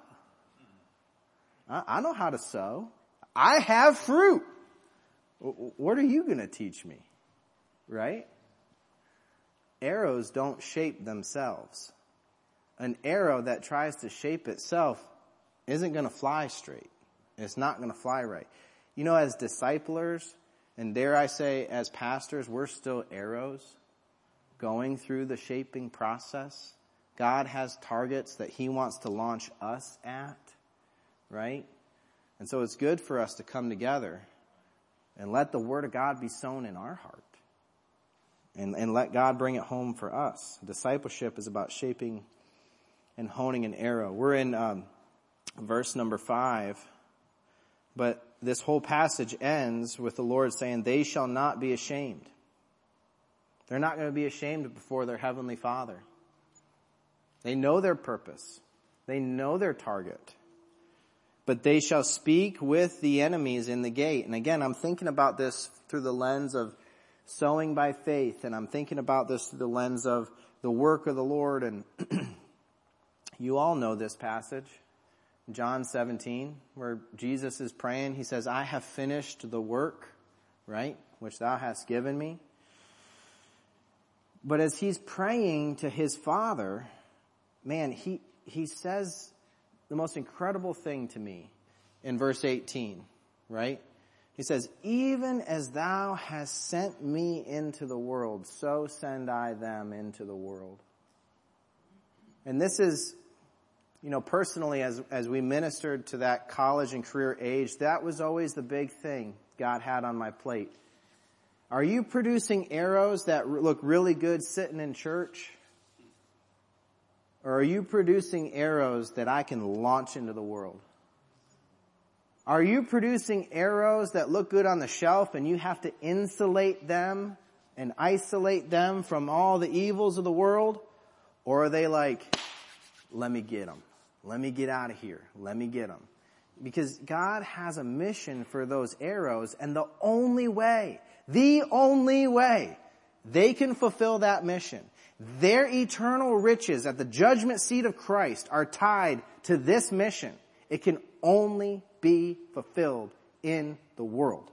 I know how to sow. I have fruit. What are you going to teach me? Right? Arrows don't shape themselves. an arrow that tries to shape itself isn't going to fly straight. It's not going to fly right. You know, as disciplers, and dare I say as pastors, we're still arrows going through the shaping process. God has targets that he wants to launch us at, right? And so it's good for us to come together and let the word of God be sown in our heart. And let God bring it home for us. Discipleship is about shaping and honing an arrow. We're in verse number 5. But this whole passage ends with the Lord saying, they shall not be ashamed. They're not going to be ashamed before their heavenly Father. They know their purpose. They know their target. But they shall speak with the enemies in the gate. And again, I'm thinking about this through the lens of sowing by faith. And I'm thinking about this through the lens of the work of the Lord. And you all know this passage. John 17, where Jesus is praying. He says, I have finished the work, right, which thou hast given me. But as he's praying to his Father, man, he says the most incredible thing to me in verse 18, right? He says, even as thou hast sent me into the world, so send I them into the world. And this is, you know, personally, as we ministered to that college and career age, that was always the big thing God had on my plate. Are you producing arrows that look really good sitting in church? Or are you producing arrows that I can launch into the world? Are you producing arrows that look good on the shelf and you have to insulate them and isolate them from all the evils of the world? Or are they like, let me get them. Let me get out of here. Let me get them. Because God has a mission for those arrows, and the only way they can fulfill that mission, their eternal riches at the judgment seat of Christ are tied to this mission. It can only be fulfilled in the world.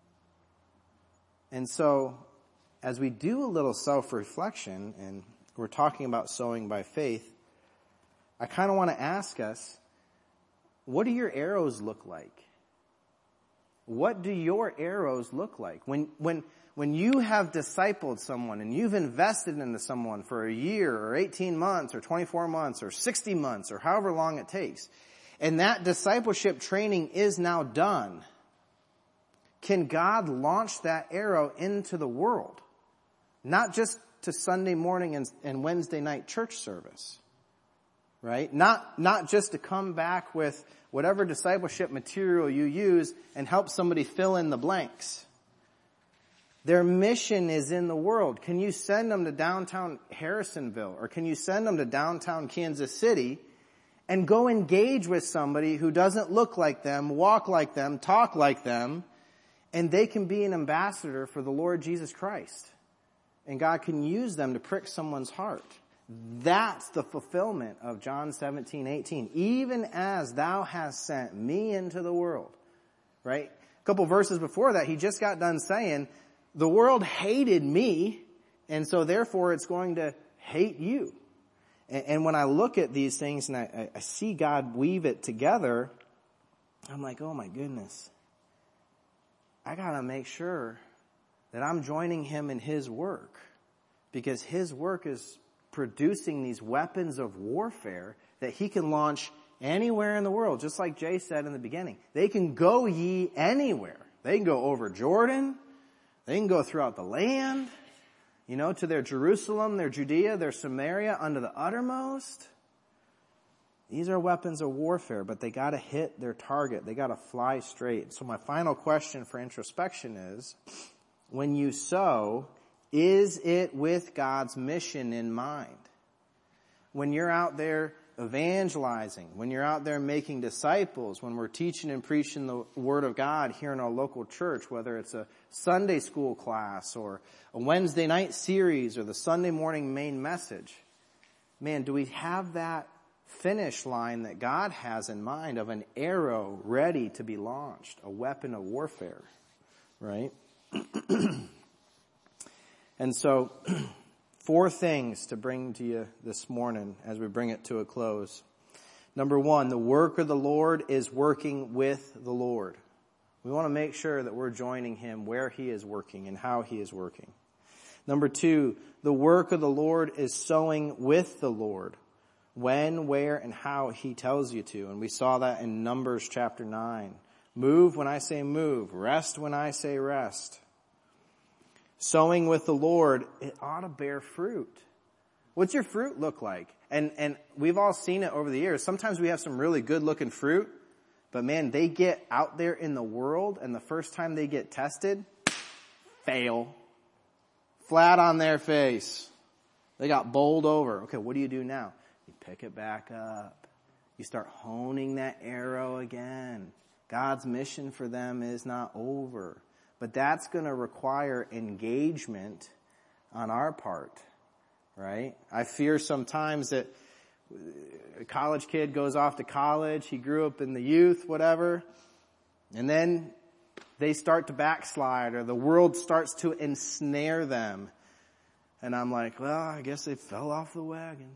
And so, as we do a little self-reflection, and we're talking about sowing by faith, I kind of want to ask us, what do your arrows look like? What do your arrows look like? When you have discipled someone and you've invested into someone for a year or 18 months or 24 months or 60 months or however long it takes, and that discipleship training is now done, can God launch that arrow into the world? Not just to Sunday morning and Wednesday night church service, right? Not just to come back with whatever discipleship material you use and help somebody fill in the blanks. Their mission is in the world. Can you send them to downtown Harrisonville, or can you send them to downtown Kansas City and go engage with somebody who doesn't look like them, walk like them, talk like them, and they can be an ambassador for the Lord Jesus Christ? And God can use them to prick someone's heart. That's the fulfillment of John 17:18. Even as thou hast sent me into the world. Right? A couple verses before that, he just got done saying, the world hated me, and so therefore it's going to hate you. And when I look at these things and I see God weave it together, I'm like, oh my goodness. I gotta make sure that I'm joining him in his work, because his work is producing these weapons of warfare that he can launch anywhere in the world. Just like Jay said in the beginning, they can go ye anywhere. They can go over Jordan. They can go throughout the land, to their Jerusalem, their Judea, their Samaria, unto the uttermost. These are weapons of warfare, but they gotta hit their target. They gotta fly straight. So my final question for introspection is, when you sow, is it with God's mission in mind? When you're out there evangelizing, when you're out there making disciples, when we're teaching and preaching the Word of God here in our local church, whether it's a Sunday school class or a Wednesday night series or the Sunday morning main message, man, do we have that finish line that God has in mind of an arrow ready to be launched, a weapon of warfare, right? And so, 4 things to bring to you this morning as we bring it to a close. Number 1, the work of the Lord is working with the Lord. We want to make sure that we're joining him where he is working and how he is working. Number 2, the work of the Lord is sowing with the Lord when, where, and how he tells you to. And we saw that in Numbers chapter 9. Move when I say move. Rest when I say rest. Sowing with the Lord, it ought to bear fruit. What's your fruit look like? And we've all seen it over the years. Sometimes we have some really good looking fruit, but man, they get out there in the world and the first time they get tested, fail. Flat on their face. They got bowled over. Okay, what do you do now? You pick it back up. You start honing that arrow again. God's mission for them is not over. But that's going to require engagement on our part, right? I fear sometimes that a college kid goes off to college, he grew up in the youth, whatever, and then they start to backslide or the world starts to ensnare them. And I'm like, well, I guess they fell off the wagon.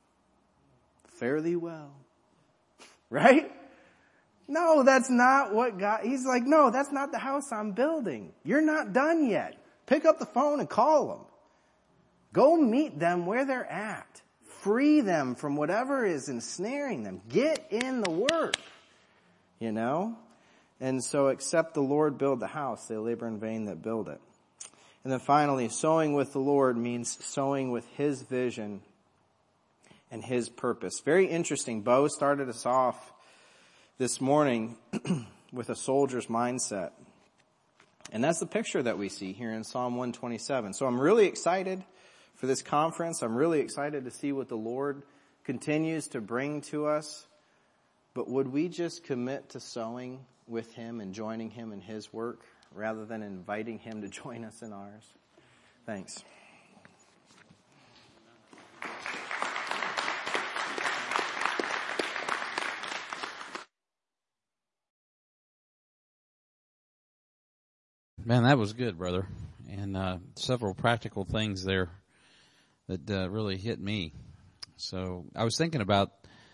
Fare thee well. Right? No, that's not what God, he's like, no, that's not the house I'm building. You're not done yet. Pick up the phone and call them. Go meet them where they're at. Free them from whatever is ensnaring them. Get in the work. You know? And so except the Lord build the house, they labor in vain that build it. And then finally, sowing with the Lord means sowing with his vision and his purpose. Very interesting. Bo started us off this morning with a soldier's mindset. And that's the picture that we see here in Psalm 127. So I'm really excited for this conference. I'm really excited to see what the Lord continues to bring to us. But would we just commit to sowing with him and joining him in his work rather than inviting him to join us in ours? Thanks. Man, that was good, brother. And several practical things there that really hit me. So I was thinking about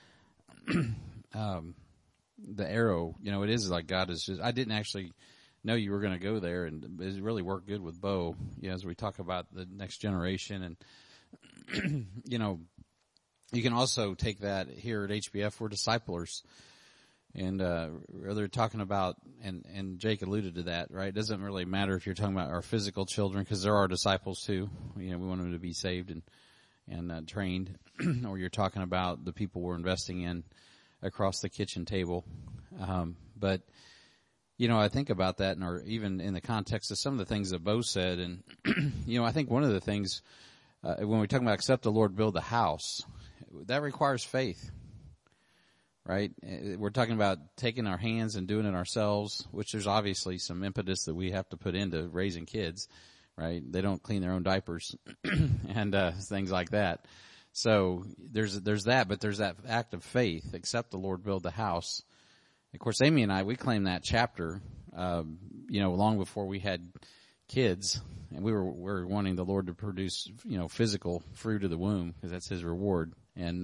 the arrow. You know, it is like God is just, I didn't actually know you were going to go there, and it really worked good with Bo, you know, as we talk about the next generation. And, you know, you can also take that here at HBF, we're disciplers. And they're talking about, and Jake alluded to that, right? It doesn't really matter if you're talking about our physical children, because there are disciples too. You know, we want them to be saved and trained. Or you're talking about the people we're investing in across the kitchen table. But you know, I think about that, or even in the context of some of the things that Bo said, and you know, I think one of the things when we're talking about accept the Lord, build the house, that requires faith. Right? We're talking about taking our hands and doing it ourselves, which there's obviously some impetus that we have to put into raising kids, right? They don't clean their own diapers and things like that. So there's that, but there's that act of faith. Accept the Lord, build the house. Of course, Amy and I, we claimed that chapter, you know, long before we had kids, and we were wanting the Lord to produce, you know, physical fruit of the womb, because that's his reward. And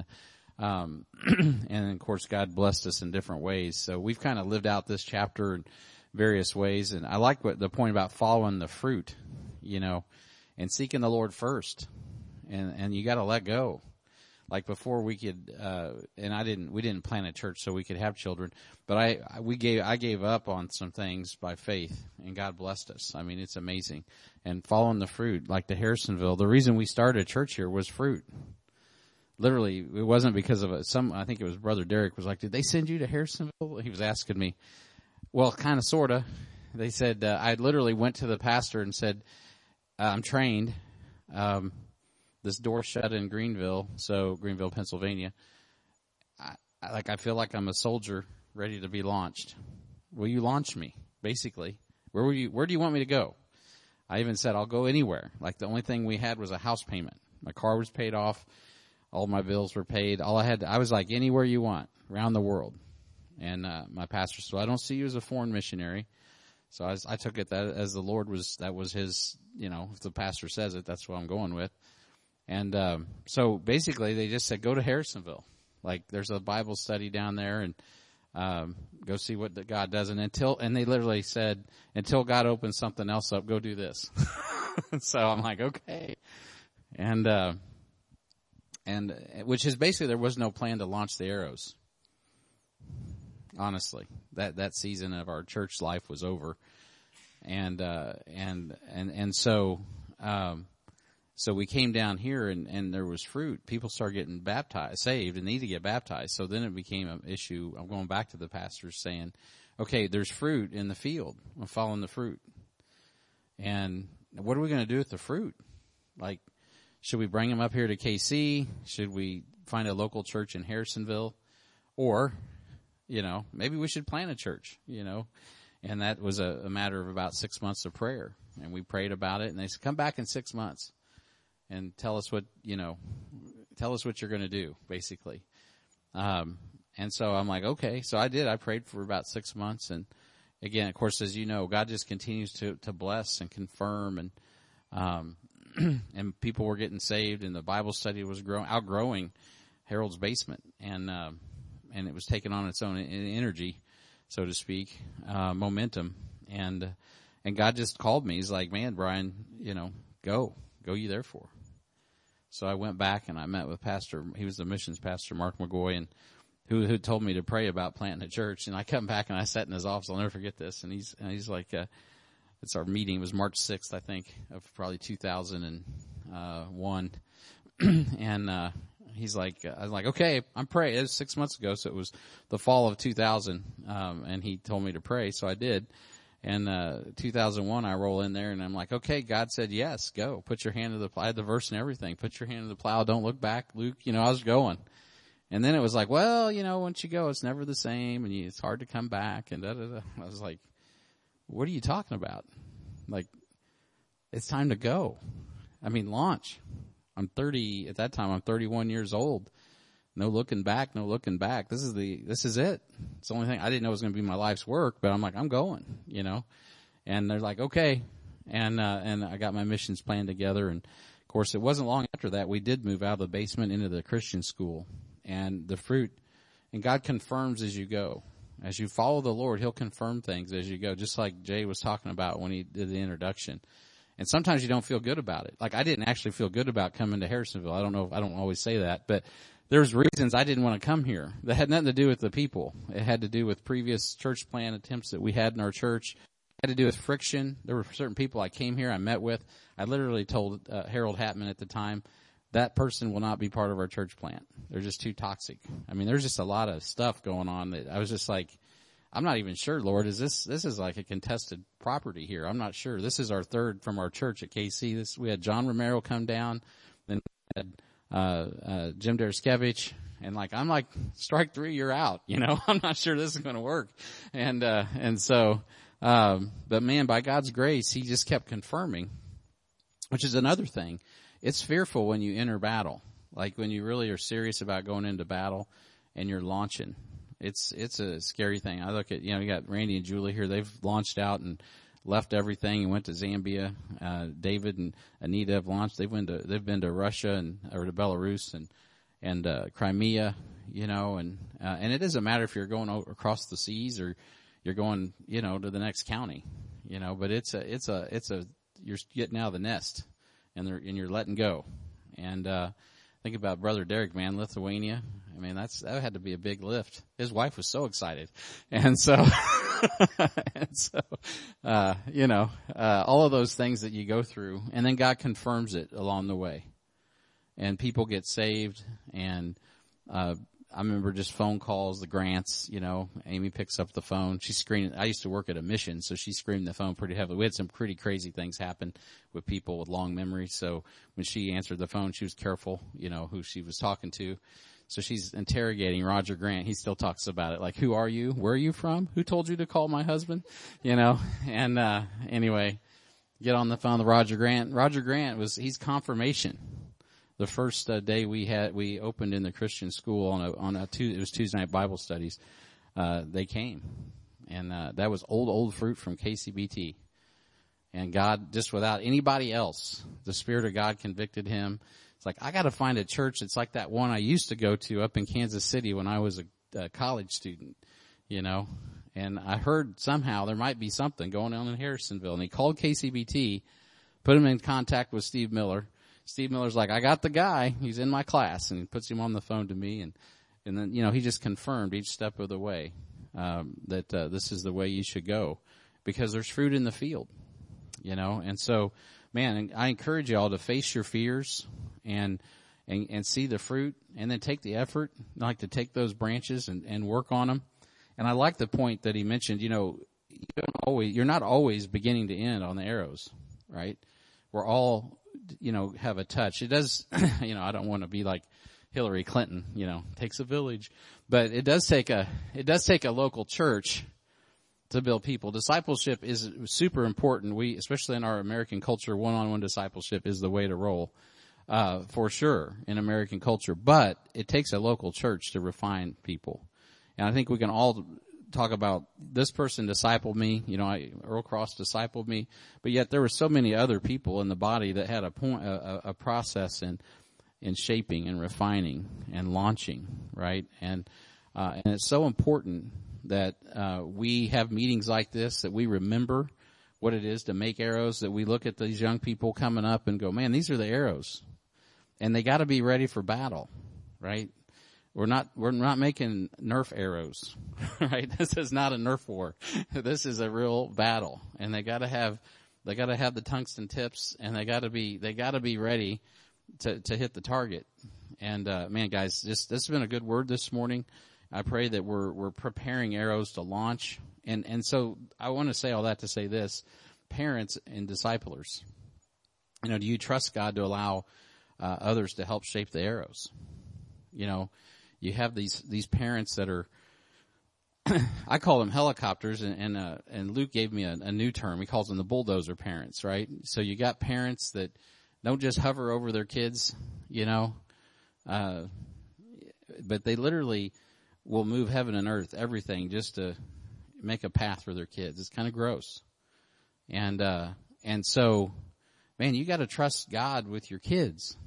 of course God blessed us in different ways. So we've kind of lived out this chapter in various ways. And I like the point about following the fruit, you know, and seeking the Lord first. And you got to let go. Like before we could, we didn't plant a church so we could have children, but I gave up on some things by faith, and God blessed us. I mean, it's amazing. And following the fruit, like the Harrisonville, the reason we started a church here was fruit. Literally, it wasn't because of I think it was Brother Derek was like, did they send you to Harrisonville? He was asking me. Well, kind of, sort of. They said, I literally went to the pastor and said, I'm trained. This door shut in Greenville, Pennsylvania. I feel like I'm a soldier ready to be launched. Will you launch me? Basically, where do you want me to go? I even said, I'll go anywhere. Like the only thing we had was a house payment. My car was paid off. All my bills were paid. I was like, anywhere you want, around the world. And my pastor said, I don't see you as a foreign missionary. So I took it that as the Lord that was his, you know, if the pastor says it, that's what I'm going with. And so basically they just said, go to Harrisonville. Like, there's a Bible study down there, and go see what God does. And they literally said, until God opens something else up, go do this. So I'm like, okay. And which is basically, there was no plan to launch the arrows. Honestly, that season of our church life was over. And so we came down here, and there was fruit. People started getting baptized, saved, and need to get baptized. So then it became an issue. I'm going back to the pastors saying, okay, there's fruit in the field. I'm following the fruit. And what are we going to do with the fruit? Like, should we bring them up here to KC? Should we find a local church in Harrisonville? Or, maybe we should plant a church, And that was a matter of about 6 months of prayer. And we prayed about it, and they said, come back in 6 months and tell us what you're going to do, basically. And so I'm like, okay. So I did. I prayed for about 6 months. And again, of course, as you know, God just continues to bless and confirm, and and people were getting saved, and the Bible study was outgrowing Harold's basement, and it was taking on its own energy, so to speak, momentum. And God just called me. He's like, man, Brian, go ye therefore. So I went back and I met with he was the missions pastor, Mark McGoy, and who told me to pray about planting a church. And I come back and I sat in his office. I'll never forget this. And he's like, it's our meeting. It was March 6th, I think, of probably 2001. And, he's like, I was like, okay, I'm praying. It was 6 months ago. So it was the fall of 2000. And he told me to pray. So I did. And 2001, I roll in there, and I'm like, okay, God said yes, go. Put your hand to the plow. I had the verse and everything. Put your hand to the plow. Don't look back, Luke. I was going. And then it was like, well, once you go, it's never the same, and it's hard to come back, and da-da-da. I was like, what are you talking about? Like, it's time to go. I mean, launch. I'm 30, at that time, I'm 31 years old. No looking back, no looking back. This is it. It's the only thing. I didn't know it was going to be my life's work, but I'm like, I'm going, And they're like, okay. And I got my missions plan together. And of course, it wasn't long after that we did move out of the basement into the Christian school, and the fruit. And God confirms as you go. As you follow the Lord, He'll confirm things as you go, just like Jay was talking about when he did the introduction. And sometimes you don't feel good about it. Like, I didn't actually feel good about coming to Harrisonville. I don't always say that, but there's reasons I didn't want to come here that had nothing to do with the people. It had to do with previous church plan attempts that we had in our church. It had to do with friction. There were certain people I came here, I met with. I literally told Harold Hatman at the time, that person will not be part of our church plant. They're just too toxic. I mean, there's just a lot of stuff going on that I was just like, I'm not even sure, Lord, this is like a contested property here. I'm not sure. This is our third from our church at KC. We had John Romero come down, then we had Jim Derskevich, and I'm like, strike three, you're out. I'm not sure this is going to work. And so, but man, by God's grace, He just kept confirming, which is another thing. It's fearful when you enter battle. Like, when you really are serious about going into battle and you're launching. It's a scary thing. I look at, you got Randy and Julie here. They've launched out and left everything and went to Zambia. David and Anita have launched. They've been to Russia or to Belarus and Crimea, and it doesn't matter if you're going across the seas or you're going, to the next county, but it's you're getting out of the nest and you're letting go. And, think about Brother Derek, man, Lithuania. I mean, that had to be a big lift. His wife was so excited. And so, all of those things that you go through, and then God confirms it along the way. And people get saved, and, I remember just phone calls, the grants, Amy picks up the phone. She's screening. I used to work at a mission, so she screamed the phone pretty heavily. We had some pretty crazy things happen with people with long memories. So when she answered the phone, she was careful, who she was talking to. So she's interrogating Roger Grant. He still talks about it. Like, who are you? Where are you from? Who told you to call my husband? And, anyway, get on the phone with Roger Grant. Roger Grant he's confirmation. The first day we opened in the Christian school it was Tuesday night Bible studies. They came, and that was old fruit from KCBT. And God, just without anybody else, the Spirit of God convicted him. It's like, I got to find a church that's like that one I used to go to up in Kansas City when I was a college student, you know. And I heard somehow there might be something going on in Harrisonville. And he called KCBT, put him in contact with Steve Miller. Steve Miller's like, I got the guy. He's in my class. And he puts him on the phone to me. And then, you know, he just confirmed each step of the way that this is the way you should go, because there's fruit in the field, you know. And so, man, I encourage you all to face your fears and see the fruit, and then take the effort, like to take those branches and work on them. And I like the point that he mentioned, you know, you're not always beginning to end on the arrows, right? We're all, you know, have a touch. It does, you know, I don't want to be like Hillary Clinton, you know, takes a village, but it does take a local church to build people. Discipleship is super important. Especially in our American culture, one-on-one discipleship is the way to roll, for sure in American culture, but it takes a local church to refine people. And I think we can all talk about, this person discipled me, you know, Earl Cross discipled me, but yet there were so many other people in the body that had a process in shaping and refining and launching, right? And it's so important that we have meetings like this, that we remember what it is to make arrows, that we look at these young people coming up and go, man, these are the arrows. And they got to be ready for battle, right? We're not making Nerf arrows, right? This is not a Nerf war. This is a real battle, and they got to have the tungsten tips, and they got to be ready to hit the target. And man, guys, this has been a good word this morning. I pray that we're preparing arrows to launch, and so I want to say all that to say this: parents and disciplers, you know, do you trust God to allow others to help shape the arrows? You know, you have these parents that are, I call them helicopters, and Luke gave me a new term. He calls them the bulldozer parents, right? So you got parents that don't just hover over their kids, you know, but they literally will move heaven and earth, everything, just to make a path for their kids. It's kind of gross. And so, man, you got to trust God with your kids.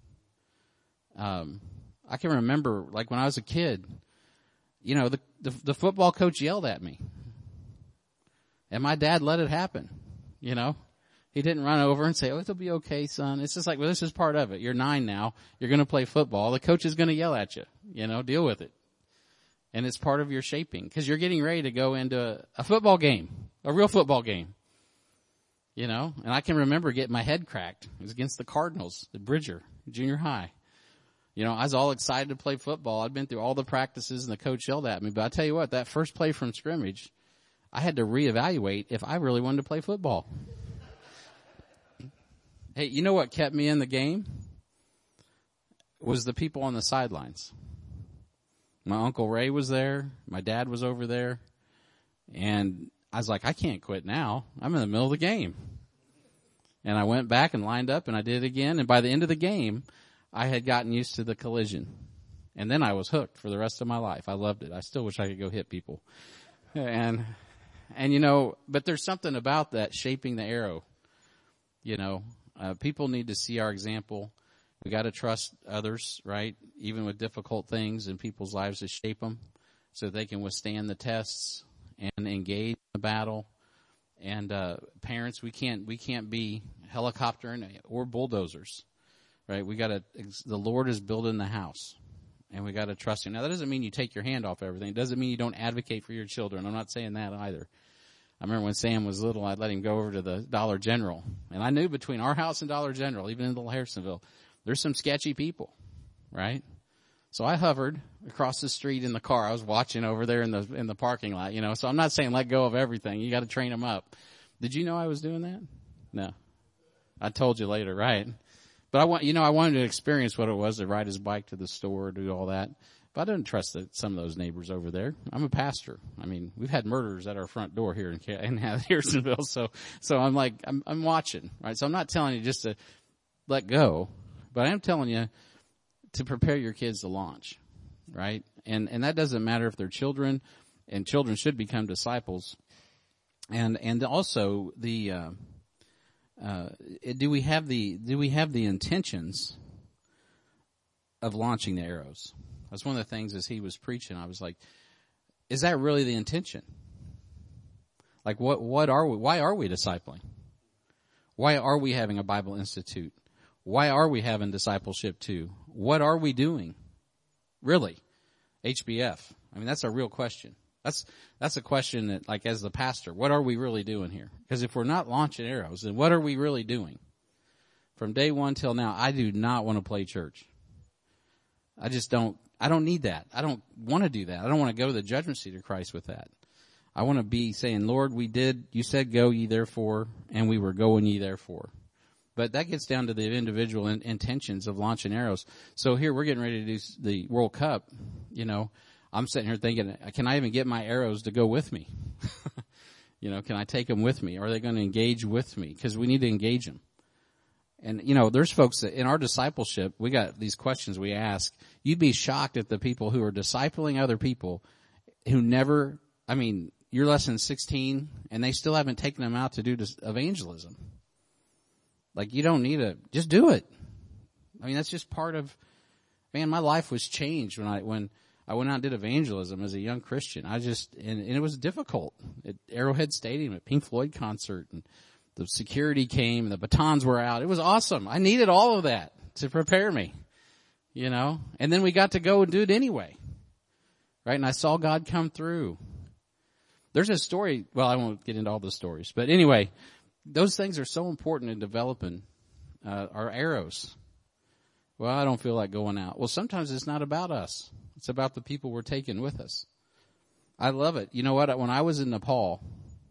I can remember, like, when I was a kid, you know, the football coach yelled at me, and my dad let it happen. You know, he didn't run over and say, "Oh, it'll be okay, son." It's just like, well, this is part of it. You're 9 now. You're going to play football. The coach is going to yell at you. You know, deal with it. And it's part of your shaping, because you're getting ready to go into a football game, a real football game. You know, and I can remember getting my head cracked. It was against the Cardinals, the Bridger, junior high. You know, I was all excited to play football. I'd been through all the practices, and the coach yelled at me. But I tell you what, that first play from scrimmage, I had to reevaluate if I really wanted to play football. Hey, you know what kept me in the game? Was the people on the sidelines. My Uncle Ray was there. My dad was over there. And I was like, I can't quit now. I'm in the middle of the game. And I went back and lined up, and I did it again. And by the end of the game, I had gotten used to the collision. And then I was hooked for the rest of my life. I loved it. I still wish I could go hit people. And you know, but there's something about that shaping the arrow. You know, people need to see our example. We got to trust others, right? Even with difficult things in people's lives, to shape them so they can withstand the tests and engage in the battle. And parents, we can't be helicoptering or bulldozers. Right, the Lord is building the house, and we got to trust Him. Now, that doesn't mean you take your hand off everything. It doesn't mean you don't advocate for your children. I'm not saying that either. I remember when Sam was little, I'd let him go over to the Dollar General, and I knew between our house and Dollar General, even in little Harrisonville, there's some sketchy people, right? So I hovered across the street in the car. I was watching over there in the parking lot, you know. So I'm not saying let go of everything. You got to train them up. Did you know I was doing that? No, I told you later, right? But I wanted to experience what it was to ride his bike to the store, do all that. But I didn't trust some of those neighbors over there. I'm a pastor. I mean, we've had murderers at our front door here in Harrisonville. So I'm like, I'm watching, right? So I'm not telling you just to let go, but I am telling you to prepare your kids to launch, right? And that doesn't matter if they're children, and children should become disciples. And also do we have the intentions of launching the arrows. That's one of the things as he was preaching. I was like, is that really the intention? Like, what are we? Why are we discipling? Why are we having a Bible Institute? Why are we having discipleship too? What are we doing? Really? HBF. I mean, that's a real question. That's a question that, like, as the pastor, what are we really doing here? Because if we're not launching arrows, then what are we really doing? From day one till now, I do not want to play church. I don't need that. I don't want to do that. I don't want to go to the judgment seat of Christ with that. I want to be saying, Lord, you said go ye therefore, and we were going ye therefore. But that gets down to the individual intentions of launching arrows. So here we're getting ready to do the World Cup. You know, I'm sitting here thinking, can I even get my arrows to go with me? You know, can I take them with me? Are they going to engage with me? Because we need to engage them. And, you know, there's folks that in our discipleship, we got these questions we ask. You'd be shocked at the people who are discipling other people who never, I mean, you're less than 16 and they still haven't taken them out to do evangelism. Like, you don't need just do it. I mean, that's just part of, man, my life was changed when I went out and did evangelism as a young Christian. And it was difficult at Arrowhead Stadium, at Pink Floyd concert, and the security came and the batons were out. It was awesome. I needed all of that to prepare me, you know, and then we got to go and do it anyway. Right. And I saw God come through. There's a story. Well, I won't get into all the stories, but anyway, those things are so important in developing our arrows. Well, I don't feel like going out. Well, sometimes it's not about us. It's about the people we're taking with us. I love it. You know what? When I was in Nepal,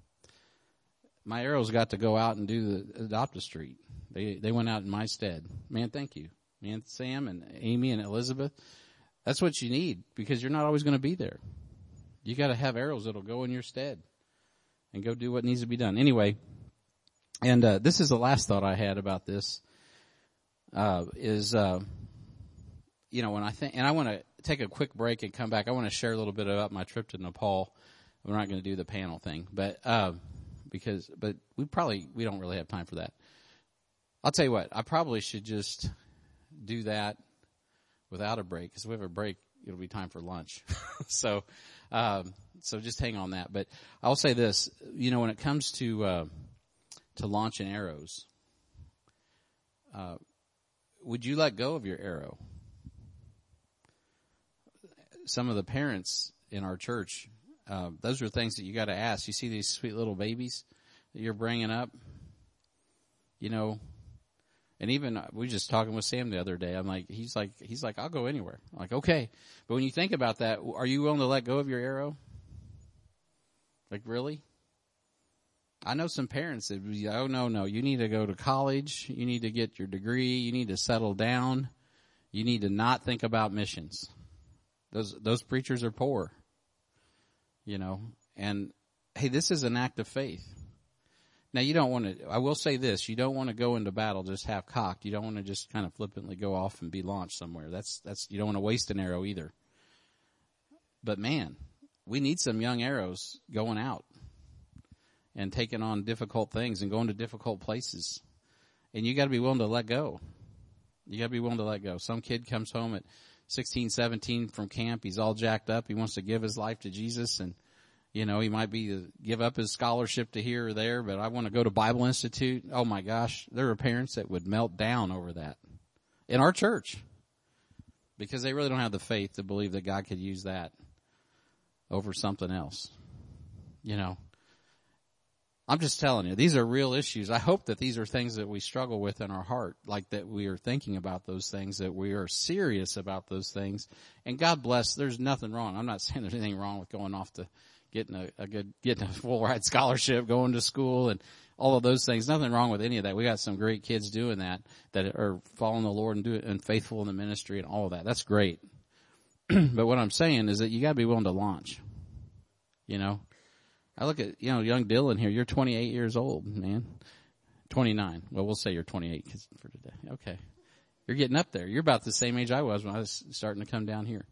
my arrows got to go out and do the Adopt-A-Street. They went out in my stead. Man, thank you. Man, Sam and Amy and Elizabeth. That's what you need, because you're not always going to be there. You got to have arrows that'll go in your stead and go do what needs to be done. Anyway, and this is the last thought I had about this, you know, when I think, and I want to take a quick break and come back. I want to share a little bit about my trip to Nepal. We're not going to do the panel thing, but we don't really have time for that. I'll tell you what, I probably should just do that without a break, because if we have a break, it'll be time for lunch. So just hang on that. But I'll say this, you know, when it comes to launching arrows, would you let go of your arrow? Some of the parents in our church, those are things that you got to ask. You see these sweet little babies that you're bringing up, you know, and even we were just talking with Sam the other day. I'm like, he's like, I'll go anywhere. I'm like, okay. But when you think about that, are you willing to let go of your arrow? Like, really? I know some parents that, oh, no, you need to go to college. You need to get your degree. You need to settle down. You need to not think about missions. Those preachers are poor, you know, and hey, this is an act of faith. Now, you don't want to, I will say this, you don't want to go into battle just half cocked. You don't want to just kind of flippantly go off and be launched somewhere. You don't want to waste an arrow either. But man, we need some young arrows going out and taking on difficult things and going to difficult places. And you got to be willing to let go. You got to be willing to let go. Some kid comes home at 16, 17 from camp. He's all jacked up. He wants to give his life to Jesus, and you know, he might give up his scholarship to here or there, but I want to go to Bible Institute. Oh my gosh, there are parents that would melt down over that in our church because they really don't have the faith to believe that God could use that over something else. You know, I'm just telling you, these are real issues. I hope that these are things that we struggle with in our heart, like that we are thinking about those things, that we are serious about those things. And God bless, there's nothing wrong. I'm not saying there's anything wrong with going off to getting a full ride scholarship, going to school and all of those things. Nothing wrong with any of that. We got some great kids doing that are following the Lord and faithful in the ministry and all of that. That's great. But what I'm saying is that you gotta be willing to launch. You know? I look at, you know, young Dylan here. You're 28 years old, man. 29. Well, we'll say you're 28 for today. Okay. You're getting up there. You're about the same age I was when I was starting to come down here.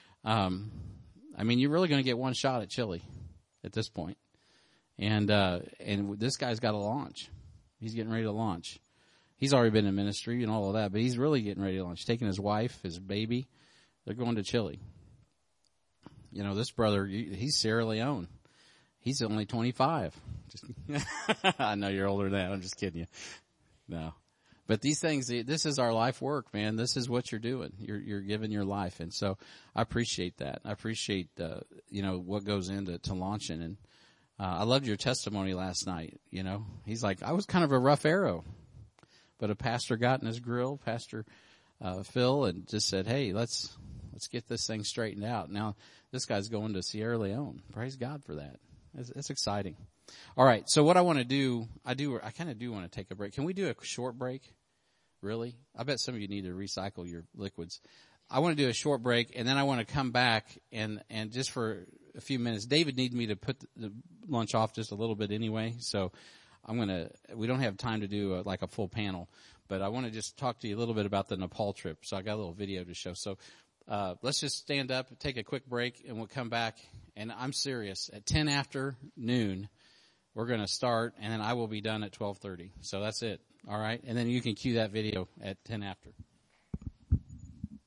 I mean, you're really going to get one shot at Chile at this point. And this guy's got to launch. He's getting ready to launch. he's already been in ministry and all of that, but he's really getting ready to launch. Taking his wife, his baby, they're going to Chile. This brother, he's Sierra Leone. He's only 25. I know you're older than that. I'm just kidding you. No. But these things, this is our life work, man. This is what you're doing. You're giving your life. And so I appreciate that. I appreciate, what goes into launching. And, I loved your testimony last night. He's like, I was kind of a rough arrow, but a pastor got in his grill, Pastor, Phil, and just said, hey, let's get this thing straightened out. Now this guy's going to Sierra Leone. Praise God for that. It's exciting. All right. So what I want to do, I kind of do want to take a break. Can we do a short break? Really? I bet some of you need to recycle your liquids. I want to do a short break, and then I want to come back and just for a few minutes. David needs me to put the lunch off just a little bit anyway. So we don't have time to do a full panel, but I want to just talk to you a little bit about the Nepal trip. So I got a little video to show. So, let's just stand up, take a quick break, and we'll come back. And I'm serious. At 10 after noon, we're going to start, and then I will be done at 12:30. So that's it. All right. And then you can cue that video at 10 after.